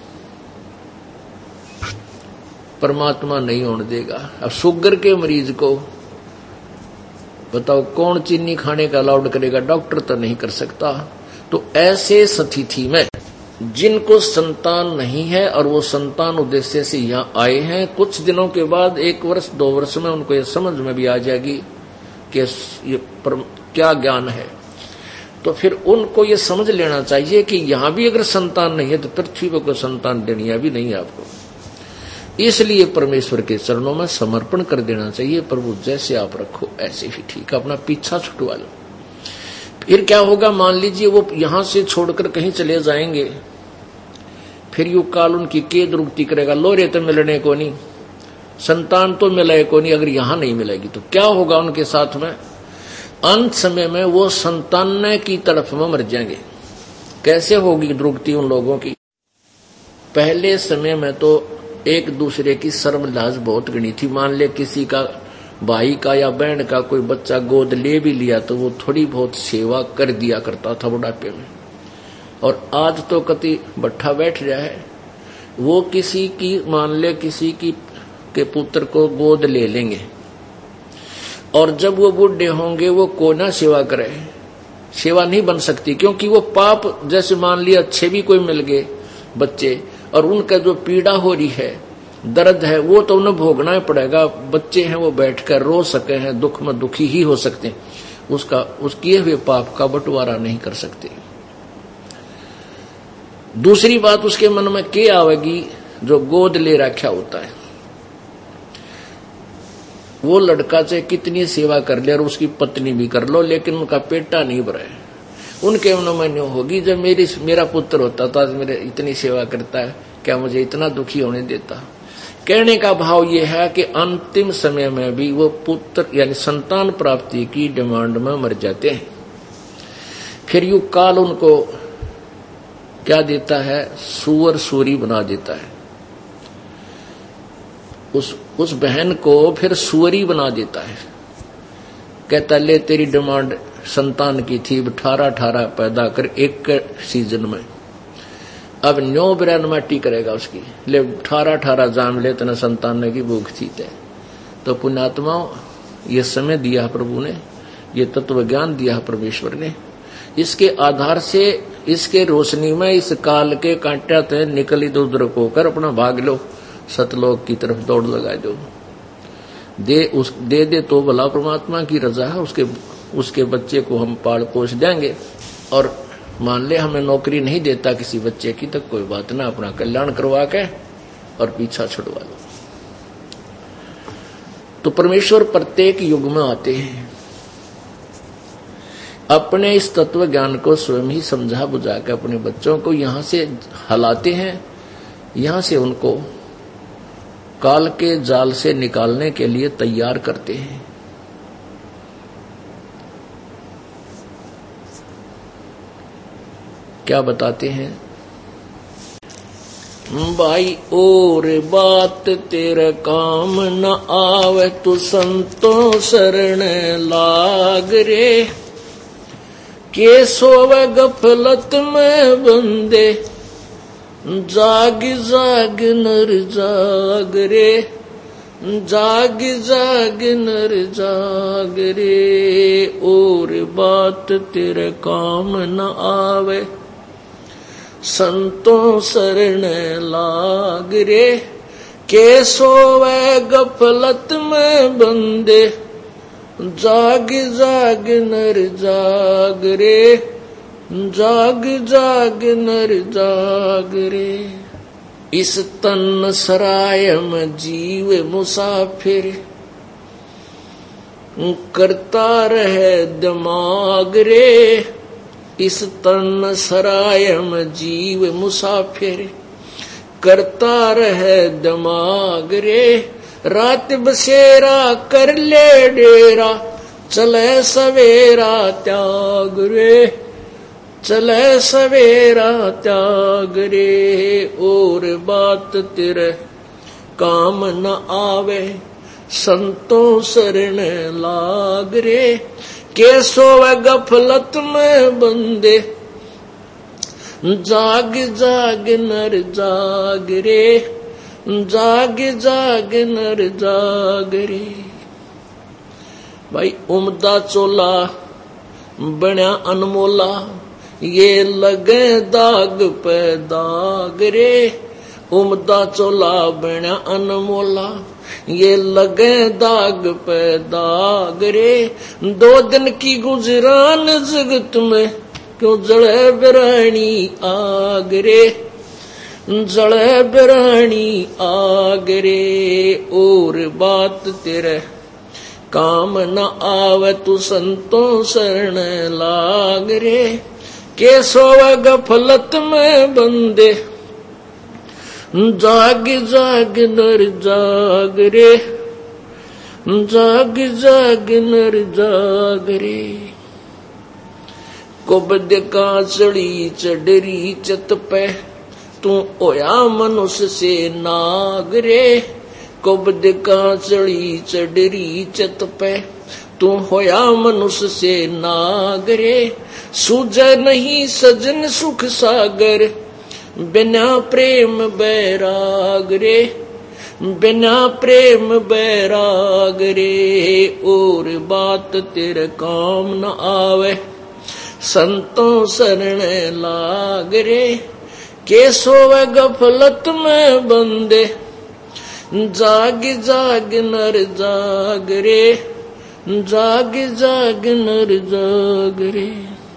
B: परमात्मा नहीं होने देगा। अब शुगर के मरीज को बताओ कौन चीनी खाने का अलाउड करेगा, डॉक्टर तो नहीं कर सकता। तो ऐसे स्थिति में जिनको संतान नहीं है और वो संतान उद्देश्य से यहाँ आए हैं, कुछ दिनों के बाद 1 वर्ष 2 वर्ष में उनको ये समझ में भी आ जाएगी कि ये क्या ज्ञान है। तो फिर उनको ये समझ लेना चाहिए कि यहाँ भी अगर संतान नहीं है तो पृथ्वी पर कोई संतान देनी भी नहीं है आपको। इसलिए परमेश्वर के चरणों में समर्पण कर देना चाहिए, प्रभु जैसे आप रखो ऐसे ही ठीक, अपना पीछा छुटवा लो। फिर क्या होगा, मान लीजिए वो यहां से छोड़कर कहीं चले जाएंगे, फिर यू काल उनकी के दुरुक्ति करेगा, लोरे तो मिलने को नहीं, संतान तो मिले को नहीं, अगर यहां नहीं मिलेगी तो क्या होगा उनके साथ में। अंत समय में वो संतान की तरफ में मर जाएंगे, कैसे होगी दुर्गति उन लोगों की। पहले समय में तो एक दूसरे की शर्म लाज बहुत गणी थी। मान ले किसी का भाई का या बहन का कोई बच्चा गोद ले भी लिया तो वो थोड़ी बहुत सेवा कर दिया करता था बुढ़ापे में। और आज तो कति भट्ठा बैठ रहा है, वो किसी की मान ले किसी की के पुत्र को गोद ले लेंगे और जब वो बूढ़े होंगे वो कोना सेवा करे, सेवा नहीं बन सकती, क्योंकि वो पाप, जैसे मान लिया अच्छे भी कोई मिल गए बच्चे और उनका जो पीड़ा हो रही है, दर्द है, वो तो उन्हें भोगना ही पड़ेगा। बच्चे हैं वो बैठकर रो सके हैं, दुख में दुखी ही हो सकते हैं, उसका उस किए हुए पाप का बंटवारा नहीं कर सकते। दूसरी बात उसके मन में क्या आवेगी, जो गोद ले रखा होता है वो लड़का चाहे कितनी सेवा कर ले और उसकी पत्नी भी कर लो, लेकिन उनका पेटा नहीं भरे। उनके मन में न्यों होगी, जब मेरा पुत्र होता तो आज मेरे इतनी सेवा करता है, क्या मुझे इतना दुखी होने देता। कहने का भाव यह है कि अंतिम समय में भी वो पुत्र यानी संतान प्राप्ति की डिमांड में मर जाते हैं। फिर युग काल उनको क्या देता है, सुअर सूरी बना देता है। उस बहन को फिर सुअरी बना देता है। कहता ले तेरी डिमांड संतान की थी, 18 पैदा कर एक सीजन में, अब 9 बिरान माटी करेगा उसकी, ले 18 जाम ले, तना संतान की भूख थी ते। तो पुण्यात्मा ये समय दिया प्रभु ने, ये तत्व ज्ञान दिया परमेश्वर ने, इसके आधार से इसके रोशनी में इस काल के कांटा ते निकल इधर उधर होकर अपना भाग लो, सतलोक की तरफ दौड़ लगा दो। दे तो भला परमात्मा की रजा है, उसके बच्चे को हम पाल पोष देंगे। और मान ले हमें नौकरी नहीं देता किसी बच्चे की, तो कोई बात ना, अपना कल्याण करवा के और पीछा छुड़वा लो। तो परमेश्वर प्रत्येक युग में आते हैं, अपने इस तत्व ज्ञान को स्वयं ही समझा बुझा के अपने बच्चों को यहां से हलाते हैं, यहां से उनको काल के जाल से निकालने के लिए तैयार करते हैं। क्या बताते हैं भाई, और बात तेरे काम न आवे, तू संतों शरण लाग रे, के सोवे गफलत में बंदे, जाग जाग नर जाग रे, जाग जाग नर जाग रे, और बात तेरे काम न आवे, संतों शरण लाग रे, के सोवे गफलत में बंदे, जाग जाग नर जाग रे, जाग जाग नर जाग रे। इस तन सराय में जीव मुसाफिर, करता रहे दिमाग रे, इस तन सराय में जीव मुसाफिर, करता रहे दिमाग रे, रात बसेरा कर ले डेरा, चले सवेरा त्याग रे, चले सवेरा त्याग रे, और बात तेरे काम न आवे, संतों शरण लाग रे, के सोवे गफलत में बंदे, जाग जाग नर जाग रे, जाग जाग नर जाग रे। भाई उमदा चोला बन्या अनमोला, ये लगे दाग पे दाग रे, उमदा चोला बन्या अनमोला, ये लगे दाग पे दाग रे, 2 दिन की गुजरान जगत में, क्यों जड़े बिरानी आग रे, जड़े बिरानी आग रे, और बात तेरे काम न आवे, तू संतों शरण लाग रे, के सोवे गफलत में बंदे, जाग जाग नर जाग रे, जाग जाग नर जाग रे। कुबद कांचड़ी चढ़री चत पे तू होया मनुष्य से नाग रे। कुबद कांचड़ी चढ़री चत पे तू होया मनुष्य से नाग रे। सूझे नहीं सजन सुख सागर बिना प्रेम बैराग रे। बिना प्रेम बैराग रे और बात तेरे काम न आवे संतों शरण लाग रे। के सोवे गफलत में बंदे जाग जाग नर जाग रे। जाग जाग नर जाग रे।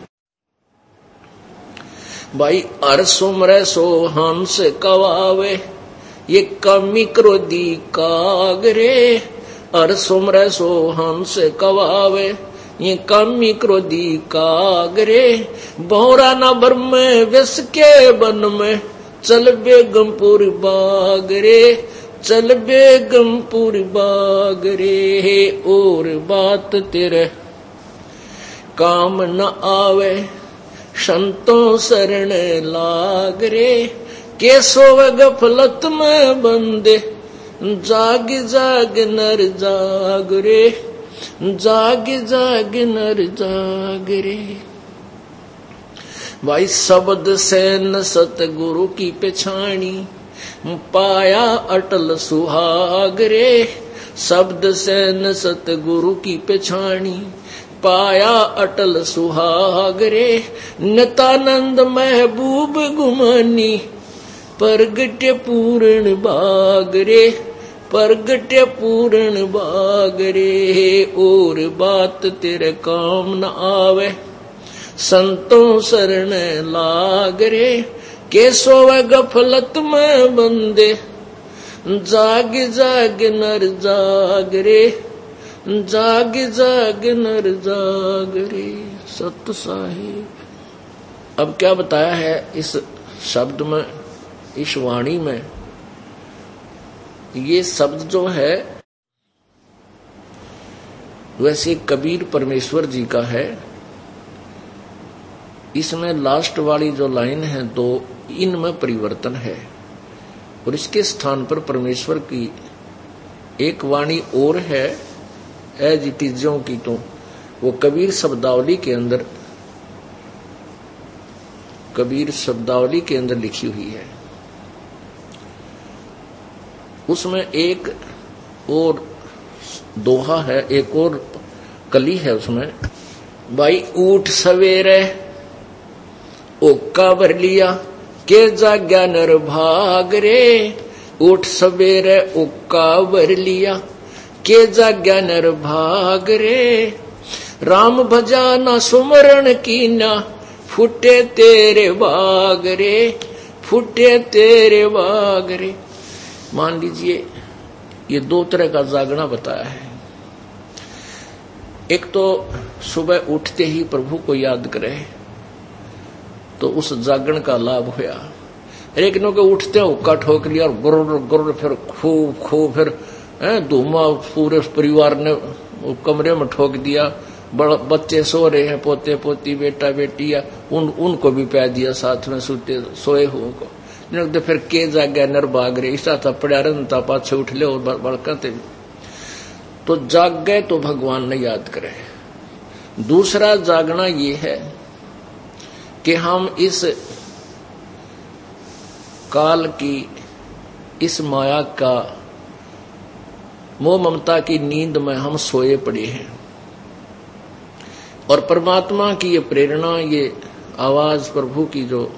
B: भाई हर सुमरे सो हंस कवावे ये कमी क्रोधी काग रे। हर सुमरे सो हंस कवावे ये कमी क्रोधी काग रे। बहुरा न ब्रह्म विष के वन में चल बेगमपुर बाग रे। चल बेगमपुर बाग रे और बात तेरे काम न आवे संतों शरण लाग रे। के सोवे गफलत में बंदे जाग जाग नर जाग रे। जाग जाग नर जाग रे। भाई शब्द से न सतगुरु की पहचानी पाया अटल सुहाग रे। शब्द से न सतगुरु की पहचानी पाया अटल सुहाग रे। नितानंद महबूब गुमानी परगट्य पूर्ण बाग रे। परगट्य पूर्ण बाग रे और बात तेरे काम न आवे संतों शरण लाग रे। के सोवे गफलत में बंदे जाग जाग नर जाग रे। जाग जाग नर जाग रे। सत साहिब। अब क्या बताया है इस शब्द में, इस वाणी में? ये शब्द जो है वैसे कबीर परमेश्वर जी का है। इसमें लास्ट वाली जो लाइन है दो, इनमें परिवर्तन है और इसके स्थान पर परमेश्वर की एक वाणी और है एज इट इज जो की तो वो कबीर शब्दावली के अंदर लिखी हुई है। उसमें एक और दोहा है, एक और कली है उसमें। भाई ऊठ सवेरे ओका भर लिया के जाग्या नर भाग रे। ऊठ सवेरे ओका भर लिया के जाग्या नर भाग रे। राम भजा ना सुमरण की ना फुटे तेरे बाग रे। फुटे तेरे बाग रे। मान लीजिए ये दो तरह का जागना बताया है। एक तो सुबह उठते ही प्रभु को याद करे तो उस जागरण का लाभ होया। एक नो के उठते हुक्का ठोक लिया और गुर्र गुर्र फिर खूब फिर धूमा पूरे परिवार ने कमरे में ठोक दिया। बच्चे सो रहे हैं, पोते पोती बेटा बेटी या उनको भी पै दिया साथ में सोए हुए को। तो फिर के जाग्या नर भाग रे। ऐसा था पड़ा रहता पाछे उठ ले और बड़कते तो जाग गए तो भगवान ने याद करे। दूसरा जागना ये है कि हम इस काल की, इस माया का, मोह ममता की नींद में हम सोए पड़े हैं और परमात्मा की ये प्रेरणा, ये आवाज प्रभु की जो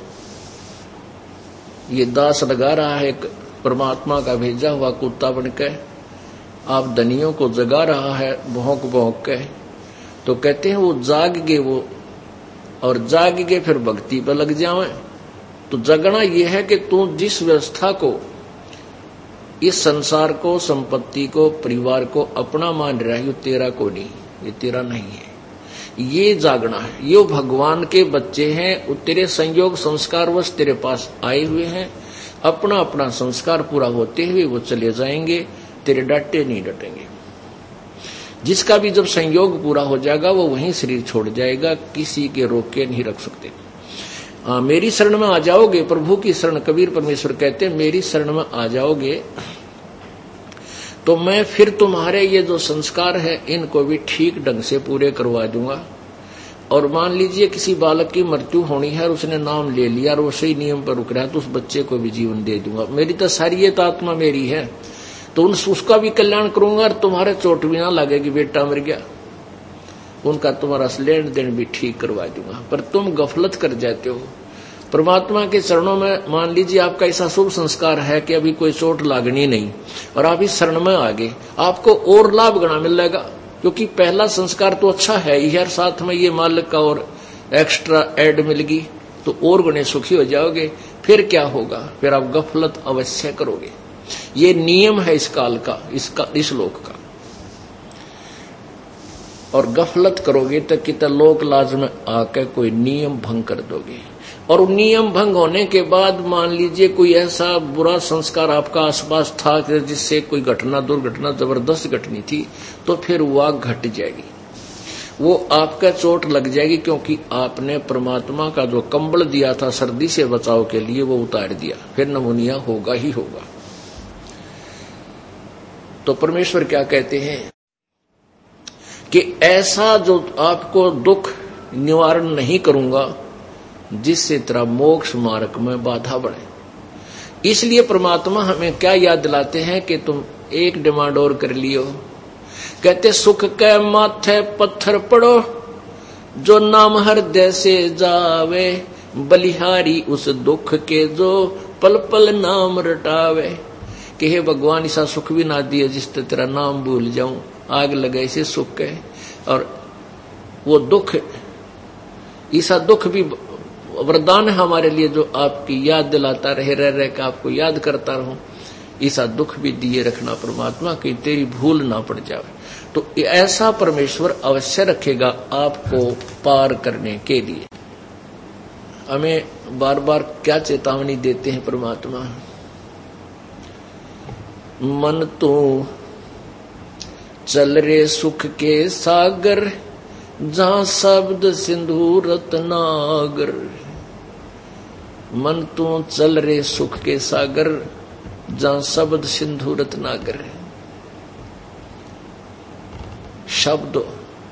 B: ये दास लगा रहा है, एक परमात्मा का भेजा हुआ कुत्ता बनके आप धनियों को जगा रहा है भौंक भौंक के। तो कहते हैं वो जाग गए वो, और जाग के फिर भक्ति पर लग जावे। तो जगना ये है कि तू जिस व्यवस्था को, इस संसार को, संपत्ति को, परिवार को अपना मान रहा है, ये तेरा को नहीं, ये तेरा नहीं है। ये जागना है। ये भगवान के बच्चे हैं, वो तेरे संयोग संस्कारवश तेरे पास आए हुए हैं। अपना अपना संस्कार पूरा होते हुए वो चले जाएंगे, तेरे डटे नहीं डटेंगे। जिसका भी जब संयोग पूरा हो जाएगा वो वहीं शरीर छोड़ जाएगा, किसी के रोक के नहीं रख सकते। मेरी शरण में आ जाओगे, प्रभु की शरण, कबीर परमेश्वर कहते हैं मेरी शरण में आ जाओगे तो मैं फिर तुम्हारे ये जो संस्कार है इनको भी ठीक ढंग से पूरे करवा दूंगा। और मान लीजिए किसी बालक की मृत्यु होनी है और उसने नाम ले लिया और वो सही नियम पर रुक रहा है तो उस बच्चे को भी जीवन दे दूंगा। मेरी तो सारी ये आत्मा मेरी है, तो उसका भी कल्याण करूंगा और तुम्हारे चोट भी ना लगेगी, बेटा मर गया, उनका तुम्हारा लेन देन भी ठीक करवा दूंगा। पर तुम गफलत कर जाते हो परमात्मा के चरणों में। मान लीजिए आपका ऐसा शुभ संस्कार है कि अभी कोई चोट लागनी नहीं और आप इस शरण में आ गए, आपको और लाभ गणा मिलेगा, क्योंकि पहला संस्कार तो अच्छा है ही है, साथ में ये मालिक का और एक्स्ट्रा ऐड मिल गई तो और गुणे सुखी हो जाओगे। फिर क्या होगा, फिर आप गफलत अवश्य करोगे। ये नियम है इस काल का, इस लोक का। और गफलत करोगे तो कितना लोक लाज में आकर कोई नियम भंग कर दोगे। और नियम भंग होने के बाद मान लीजिए कोई ऐसा बुरा संस्कार आपका आसपास था जिससे कोई घटना दुर्घटना जबरदस्त घटनी थी, तो फिर वह घट जाएगी, वो आपका चोट लग जाएगी, क्योंकि आपने परमात्मा का जो कंबल दिया था सर्दी से बचाव के लिए वो उतार दिया, फिर नमूनिया होगा ही होगा। तो परमेश्वर क्या कहते हैं कि ऐसा जो आपको दुख निवारण नहीं करूंगा जिससे तेरा मोक्ष मार्ग में बाधा बढ़े। इसलिए परमात्मा हमें क्या याद दिलाते हैं कि तुम एक डिमांड और कर लियो, कहते सुख के माथे पत्थर पड़ो जो नाम हृदय से जावे, बलिहारी उस दुख के जो पल पल नाम रटावे। कि हे भगवान ऐसा सुख भी ना दिए जिससे तेरा नाम भूल जाऊं, आग लगे इसे सुख है। और वो दुख, ऐसा दुख भी वरदान है हमारे लिए जो आपकी याद दिलाता रहे, रह रह के आपको याद करता रहूं। ऐसा दुख भी दिए रखना परमात्मा कि तेरी भूल ना पड़ जाए। तो ऐसा परमेश्वर अवश्य रखेगा आपको पार करने के लिए। हमें बार बार क्या चेतावनी देते हैं परमात्मा, मन तू चल रे सुख के सागर, जहां शब्द सिंधु रत्नागर। मन तू चल रे सुख के सागर, जहां शब्द सिंधु रत्नागर। शब्द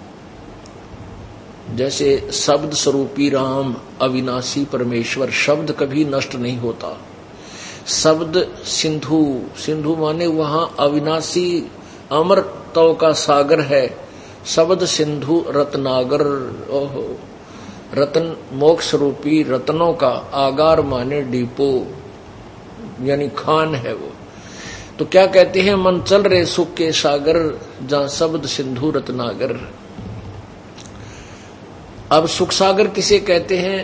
B: जैसे शब्द स्वरूपी राम अविनाशी परमेश्वर, शब्द कभी नष्ट नहीं होता। शब्द सिंधु, सिंधु माने वहां अविनाशी अमरत्व का सागर है। शब्द सिंधु रत्नागर, ओहो, रत्न मोक्ष रूपी रत्नों का आगार माने डिपो, यानी खान है वो। तो क्या कहते हैं, मन चल रहे सुख के सागर, जहां शब्द सिंधु रत्नागर। अब सुख सागर किसे कहते हैं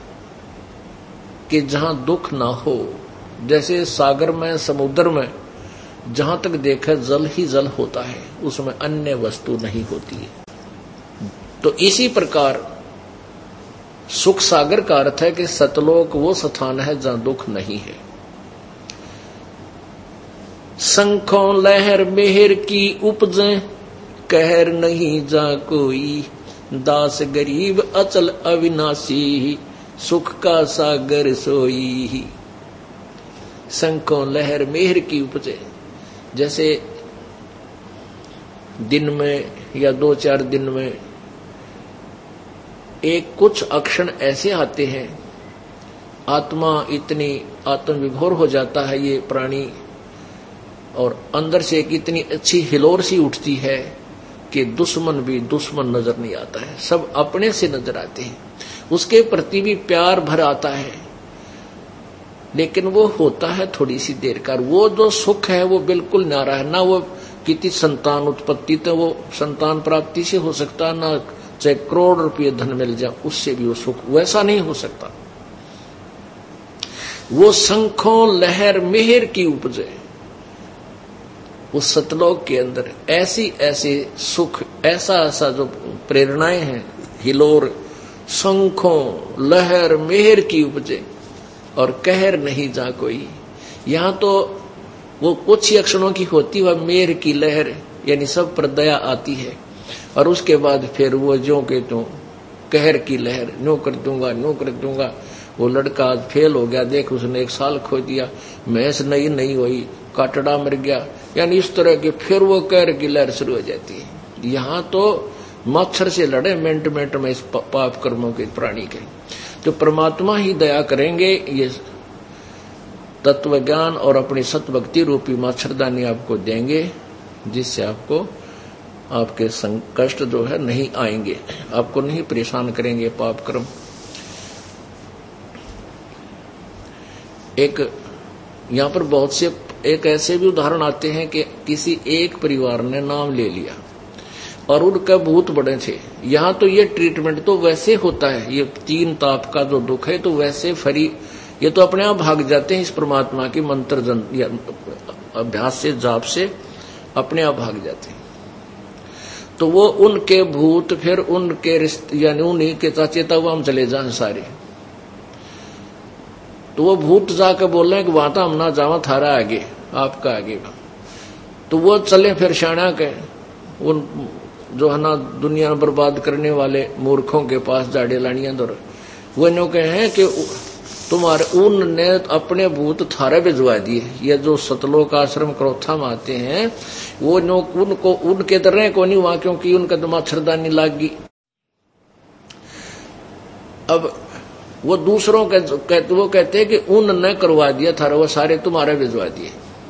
B: कि जहां दुख ना हो। जैसे सागर में, समुद्र में जहां तक देखे जल ही जल होता है, उसमें अन्य वस्तु नहीं होती है। तो इसी प्रकार सुख सागर का अर्थ है कि सतलोक वो स्थान है जहां दुख नहीं है। शंखों लहर मेहर की उपजे, कहर नहीं जा कोई, दास गरीब अचल अविनाशी, सुख का सागर सोई। शंखों लहर मेहर की उपजे, जैसे दिन में या 2-4 दिन में एक कुछ अक्षण ऐसे आते हैं, आत्मा इतनी आत्म विभोर हो जाता है ये प्राणी, और अंदर से एक इतनी अच्छी हिलोर सी उठती है कि दुश्मन भी दुश्मन नजर नहीं आता है, सब अपने से नजर आते हैं। उसके प्रति भी प्यार भर आता है, लेकिन वो होता है थोड़ी सी देर का। वो जो सुख है वो बिल्कुल न्यारा है, ना वो कितनी संतान उत्पत्ति, तो वो संतान प्राप्ति से हो सकता, ना चाहे करोड़ रुपये धन मिल जाए उससे भी वो सुख वैसा नहीं हो सकता। वो शंखों लहर मेहर की उपजे, उस सतलोक के अंदर ऐसी ऐसे सुख, ऐसा ऐसा जो प्रेरणाएं हैं, हिलोर शंखों लहर मेहर की उपजे, और कहर नहीं जा कोई। यहां तो वो कुछ ही अक्षरों की होती, वह मेहर की लहर, यानी सब पर दया आती है। और उसके बाद फिर वो जो के तो कहर की लहर, नो कर दूंगा नो कर दूंगा। वो लड़का आज फेल हो गया, देख उसने 1 साल खो दिया, भैंस नहीं हुई, काटड़ा मर गया, यानी इस तरह के फिर वो कहर की लहर शुरू हो जाती है। यहाँ तो मच्छर से लड़े मिनट मिनट में इस पाप कर्मों के प्राणी के। तो परमात्मा ही दया करेंगे, ये तत्व ज्ञान और अपनी सतभक्ति रूपी मच्छरदानी आपको देंगे, जिससे आपको आपके कष्ट जो है नहीं आएंगे, आपको नहीं परेशान करेंगे पाप कर्म। एक यहाँ पर बहुत से एक ऐसे भी उदाहरण आते हैं कि किसी एक परिवार ने नाम ले लिया और उनका भूत बड़े थे। यहाँ तो ये ट्रीटमेंट तो वैसे होता है, ये 3 ताप का जो दुख है तो वैसे फरी, ये तो अपने आप भाग जाते हैं इस परमात्मा की मंत्र या अभ्यास से, जाप से अपने आप भाग जाते हैं। तो वो उनके भूत फिर उनके रिश्ते यानी उन्हीं के चाचे तक हम चले जाए सारे। तो वो भूत जाकर बोल रहे हैं कि वहां तो हम ना जावा, थारा आगे आपका आगे। तो वो चले फिर शाना के उन जो है ना दुनिया बर्बाद करने वाले मूर्खों के पास जाड़े लानियां दौर। वो नो कहे हैं कि तुम्हारे उनने अपने भूत थारे भिजवा दिए। ये जो सतलोक आश्रम क्रोथा में आते हैं वो नो उनको उनके तरह को नहीं हुआ, क्योंकि उनका तो मच्छरदानी लाग गई। अब वो दूसरों के वो कहते हैं कि उनने करवा दिया थारा, वो सारे तुम्हारे भिजवा दिए।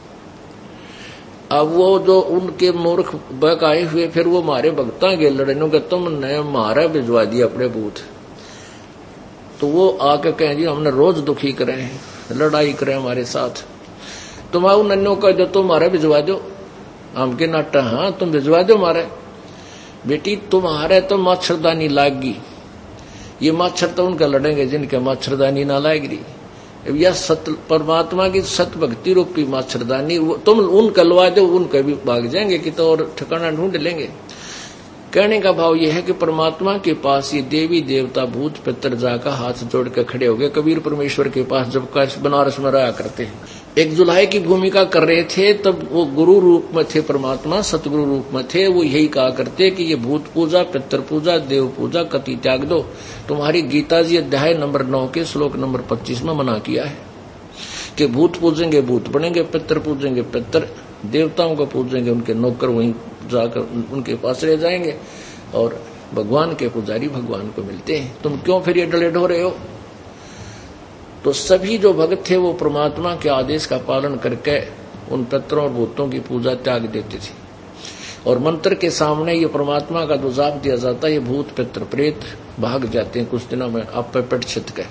B: अब वो जो उनके मूर्ख बक आए हुए फिर वो मारे भक्ता के लड़नों के तुमने मारा भिजवा दिया अपने भूत। तो वो आके कहें जी हमने रोज दुखी करे हैं, लड़ाई करे हमारे साथ, तुम्हारा नन्नों का जो तुम्हारा भिजवा दो हमके नाटा। हाँ तुम भिजवा दो मारे। बेटी तुम्हारे तो मच्छरदानी लाग गई, ये मच्छर तो उनका लड़ेंगे जिनके मच्छरदानी ना लाग रही। यह सत परमात्मा की सत भक्ति रूपी मच्छरदानी तुम उनका लवा दो, उनका भी भाग जाएंगे कि तो और ठिकाना ढूंढ लेंगे। कहने का भाव यह है कि परमात्मा के पास ये देवी देवता भूत पितर जाकर हाथ जोड़ कर खड़े हो गए। कबीर परमेश्वर के पास जब बनारस में रहा करते हैं, एक जुल्हे की भूमिका कर रहे थे, तब वो गुरु रूप में थे, परमात्मा सतगुरु रूप में थे। वो यही कहा करते कि ये भूत पूजा पितर पूजा देव पूजा कति त्याग दो। तुम्हारी गीता जी अध्याय नंबर 9 के श्लोक नंबर 25 में मना किया है कि भूत पूजेंगे भूत बनेंगे, पितर पूजेंगे पितर, देवताओं को पूजेंगे उनके नौकर वहीं जाकर उनके पास रह जाएंगे, और भगवान के पुजारी भगवान को मिलते हैं। तुम क्यों फिर ये डलेड हो रहे हो? तो सभी जो भक्त थे वो परमात्मा के आदेश का पालन करके उन पितरों और भूतों की पूजा त्याग देते थे। और मंत्र के सामने ये परमात्मा का जो जाप दिया जाता है, ये भूत पितर प्रेत भाग जाते हैं कुछ दिनों में आप पे पेट छित के।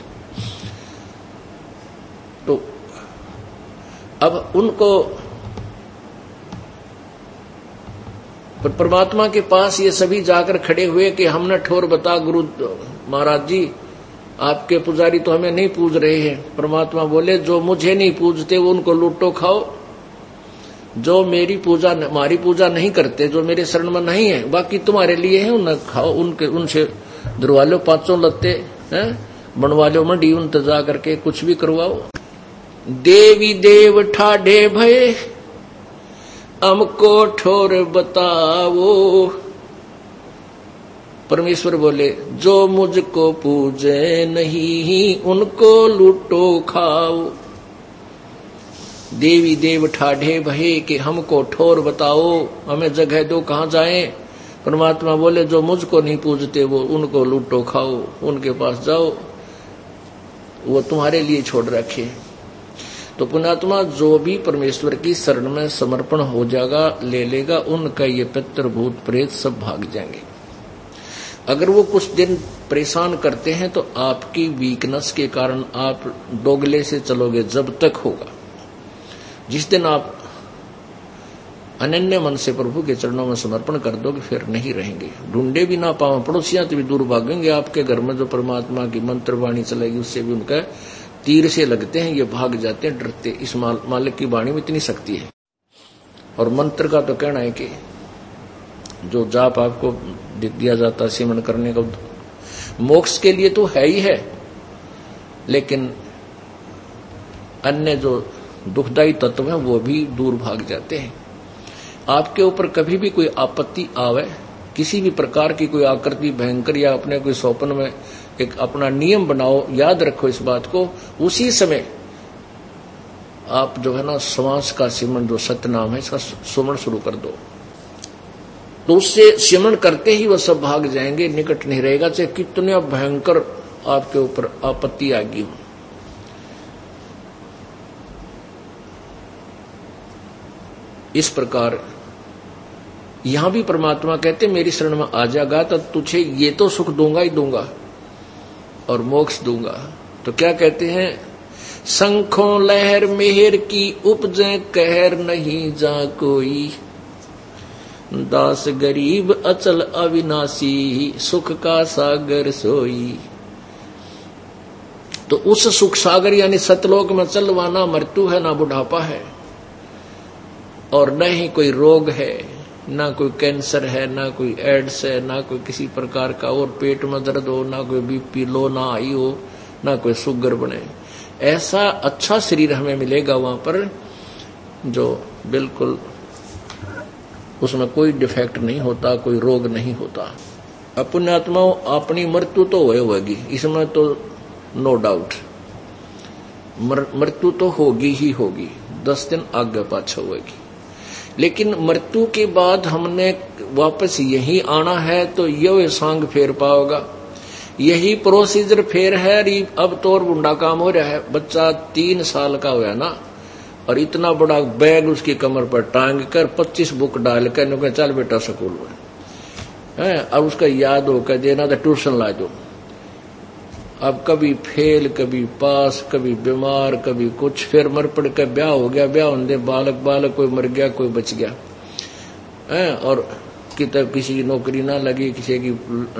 B: तो अब उनको परमात्मा के पास ये सभी जाकर खड़े हुए कि हमने ठोर बता गुरु महाराज जी, आपके पुजारी तो हमें नहीं पूज रहे हैं। परमात्मा बोले जो मुझे नहीं पूजते वो उनको लूटो खाओ, जो मेरी पूजा हमारी पूजा नहीं करते, जो मेरे शरण में नहीं है, बाकी तुम्हारे लिए है, उन्हें खाओ, उनके उनसे धरवा लो 500 लत्ते हैं, बनवा लो मंडी, उन जा करके कुछ भी करवाओ। देवी देव ठाढ़े भये हमको ठोर बताओ। परमेश्वर बोले जो मुझको पूजे नहीं उनको लूटो खाओ। देवी देव ठाढ़े भये कि हमको ठोर बताओ, हमें जगह दो, कहाँ जाएं? परमात्मा बोले जो मुझको नहीं पूजते वो उनको लूटो खाओ, उनके पास जाओ, वो तुम्हारे लिए छोड़ रखे। तो पुण्यात्मा जो भी परमेश्वर की शरण में समर्पण हो जाएगा, ले लेगा, उनका ये पितर भूत प्रेत सब भाग जाएंगे। अगर वो कुछ दिन परेशान करते हैं तो आपकी वीकनेस के कारण आप दोगले से चलोगे जब तक होगा। जिस दिन आप अनन्य मन से प्रभु के चरणों में समर्पण कर दोगे फिर नहीं रहेंगे, ढूंढे भी ना पाओ, पड़ोसियां तो भी दूर भागेंगे। आपके घर में जो परमात्मा की मंत्र वाणी चलेगी उससे भी उनका तीर से लगते हैं, ये भाग जाते हैं डरते। इस मालिक की वाणी में इतनी शक्ति है। और मंत्र का तो कहना है कि जो जाप आपको दिया जाता है सिमरन करने का, मोक्ष के लिए तो है ही है, लेकिन अन्य जो दुखदायी तत्व हैं वो भी दूर भाग जाते हैं। आपके ऊपर कभी भी कोई आपत्ति आवे, किसी भी प्रकार की कोई आकृति भयंकर, या अपने कोई स्वप्न में एक अपना नियम बनाओ, याद रखो इस बात को, उसी समय आप जो है ना श्वास का सिमरण, जो सतनाम है, इसका सुमरण शुरू कर दो। तो उससे सिमरण करते ही वह सब भाग जाएंगे, निकट नहीं रहेगा, चाहे कितने भयंकर आपके ऊपर आपत्ति आएगी हो। इस प्रकार यहां भी परमात्मा कहते मेरी शरण में आ जाएगा तो तुझे ये तो सुख दूंगा ही दूंगा और मोक्ष दूंगा। तो क्या कहते हैं, शंखों लहर मेहर की उपजे कहर नहीं जा कोई, दास गरीब अचल अविनाशी सुख का सागर सोई। तो उस सुख सागर यानी सतलोक में चलवाना मृत्यु है, ना बुढ़ापा है, और न ही कोई रोग है, ना कोई कैंसर है, ना कोई एड्स है, ना कोई किसी प्रकार का और पेट में दर्द हो, ना कोई बीपी लो ना आई हो, ना कोई शुगर बने। ऐसा अच्छा शरीर हमें मिलेगा वहां पर जो बिल्कुल उसमें कोई डिफेक्ट नहीं होता, कोई रोग नहीं होता। पुण्यात्माओं अपनी मृत्यु तो होगी, इसमें तो नो डाउट, मृत्यु तो होगी ही होगी, 10 दिन आगे पाछा होगी। लेकिन मृत्यु के बाद हमने वापस यही आना है तो यह सांग फेर पाओगा, यही प्रोसीजर फेर है। अब तो और बुंडा काम हो रहा है, बच्चा 3 साल का हुआ ना, और इतना बड़ा बैग उसकी कमर पर टांग कर 25 बुक डाल कर चल बेटा स्कूल में है, अब उसका याद हो कर देना तो ट्यूशन ला दो। अब कभी फेल, कभी पास, कभी बीमार, कभी कुछ, फिर मर पड़ कर ब्याह हो गया, ब्याह होने बालक कोई मर गया, कोई बच गया है, और किसी की नौकरी ना लगी, किसी की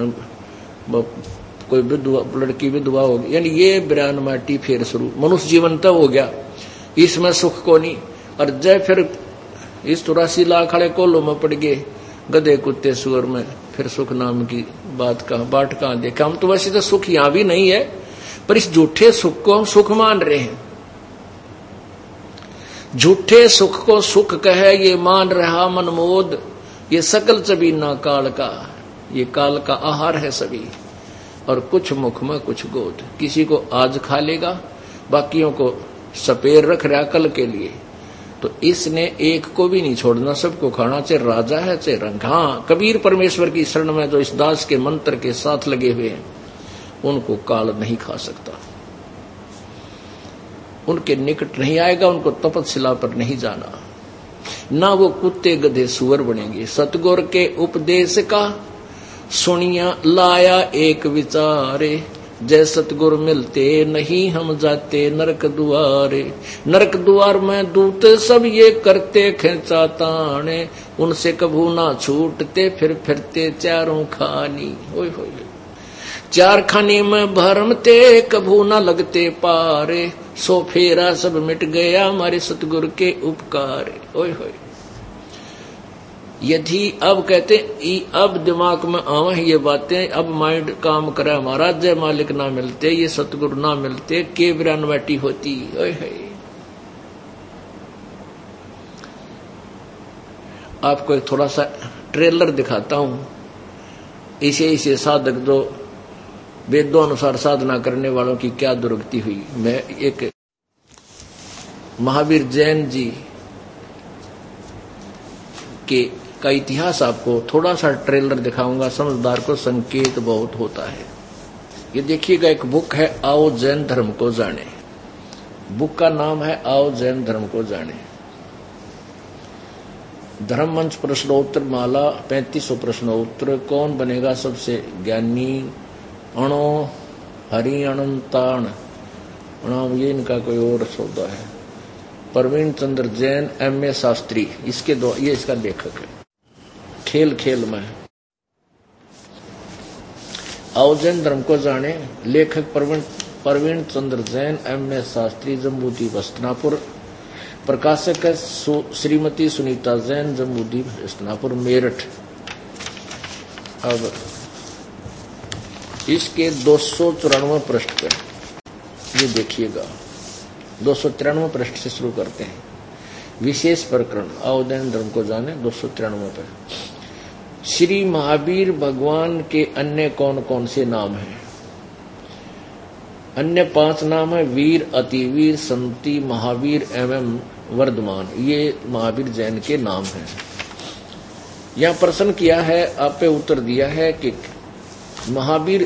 B: कोई विधवा, लड़की विधवा हो गई, यानी ये बिरान माटी फिर शुरू। मनुष्य जीवन तब हो गया, इसमें सुख को नहीं। और जय फिर इस 84 लाख वाले कोलों में पड़ गए, गधे कुत्ते सुअर में, फिर सुख नाम की बात कहां, बाट कहां देखा। हम तो वैसे तो सुख यहां भी नहीं है, पर इस झूठे सुख को हम सुख मान रहे हैं। झूठे सुख को सुख कहे ये मान रहा मनमोद, ये सकल चबीना काल का, ये काल का आहार है सभी। और कुछ मुख में कुछ गोद, किसी को आज खा लेगा, बाकियों को सपेर रख रहा कल के लिए। तो इसने एक को भी नहीं छोड़ना, सबको खाना, चाहे राजा है चाहे रंग। हाँ, कबीर परमेश्वर की शरण में जो इस दास के मंत्र के साथ लगे हुए हैं, उनको काल नहीं खा सकता, उनके निकट नहीं आएगा, उनको तपस्या पर नहीं जाना, ना वो कुत्ते गधे सुअर बनेंगे। सतगुर के उपदेश का सुनिया लाया एक विचारे, जय सतगुर मिलते नहीं हम जाते नरक दुआरे। नरक द्वार में दूत सब ये करते खेचा ताने, उनसे कभू ना छूटते फिर फिरते चारों खानी। ओए होए, 4 खाने में भरमते कभू ना लगते पारे, सो फेरा सब मिट गया हमारे सतगुर के उपकार। ओए होए, यदि अब कहते अब दिमाग में आवा ये बातें, अब माइंड काम करे हमारा, जय मालिक ना मिलते, ये सतगुरु ना मिलते, के बिरानवटी होती। ओए है, आपको एक थोड़ा सा ट्रेलर दिखाता हूं। इसे साधक जो वेदों अनुसार साधना करने वालों की क्या दुर्गति हुई। मैं एक महावीर जैन जी का इतिहास आपको थोड़ा सा ट्रेलर दिखाऊंगा, समझदार को संकेत बहुत होता है। ये देखिएगा, एक बुक है आओ जैन धर्म को जाने, बुक का नाम है आओ जैन धर्म को जाने। धर्म मंच प्रश्नोत्तर माला, 3500 प्रश्नोत्तर। कौन बनेगा सबसे ज्ञानी, अणो हरि अनंताण, ये इनका कोई और सौदा है। प्रवीण चंद्र जैन, M.A. शास्त्री, इसके दो, ये इसका लेखक है। खेल खेल में आओ जैन धर्म को जाने, लेखक प्रवीण चंद्र जैन, M.A. शास्त्री, जम्बूद्वीप हस्तिनापुर। प्रकाशक है श्रीमती सुनीता जैन, जम्बूद्वीप हस्तिनापुर मेरठ। अब इसके 294 पृष्ठ पे ये देखिएगा, 293 पृष्ठ से शुरू करते हैं। विशेष प्रकरण अवदैन धर्म को जाने 293 पर। श्री महावीर भगवान के अन्य कौन कौन से नाम हैं? अन्य 5 नाम है वीर, अतिवीर, संति, महावीर एवं वर्धमान। ये महावीर जैन के नाम हैं। यह प्रश्न किया है, आप पे उत्तर दिया है कि महावीर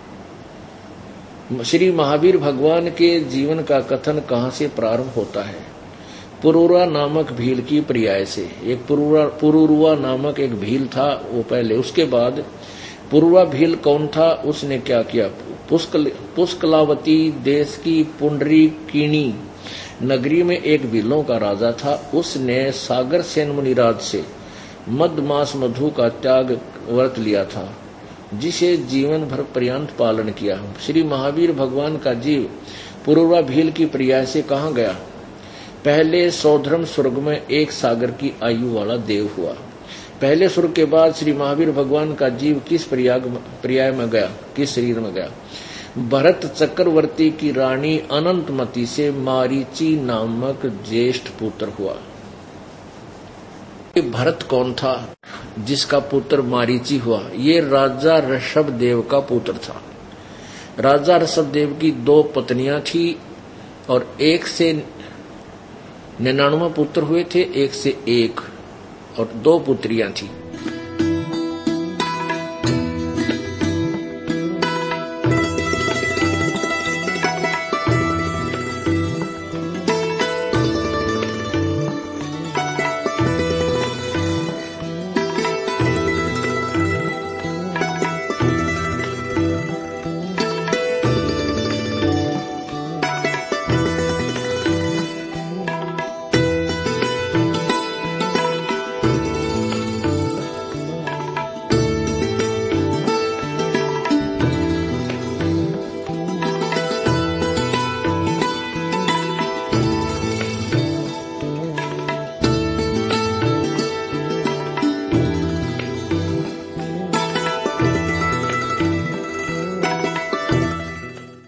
B: श्री महावीर भगवान के जीवन का कथन कहाँ से प्रारंभ होता है? पुरूरा नामक भील की पर्याय से। एक पुरूरुआ नामक एक भील था वो पहले, उसके बाद पुरूरा भील कौन था, उसने क्या किया? पुष्कलावती देश की पुंडरीकिणी नगरी में एक भीलों का राजा था। उसने सागर सेन मुनिराज से मधमास मधु का त्याग व्रत लिया था, जिसे जीवन भर पर्यंत पालन किया। श्री महावीर भगवान का जीव पुरूरा भील की पर्याय से कहाँ गया? पहले सौधर्म स्वर्ग में एक सागर की आयु वाला देव हुआ। पहले स्वर्ग के बाद श्री महावीर भगवान का जीव किस पर्याय में गया, किस शरीर में गया? भरत चक्रवर्ती की रानी अनंतमती से मारीची नामक ज्येष्ठ पुत्र हुआ। भरत कौन था जिसका पुत्र मारीची हुआ? ये राजा ऋषभ देव का पुत्र था। राजा ऋषभ देव की 2 पत्नियां थी और 1 से 99 पुत्र हुए थे, 1 से 1 और 2 पुत्रियां थी।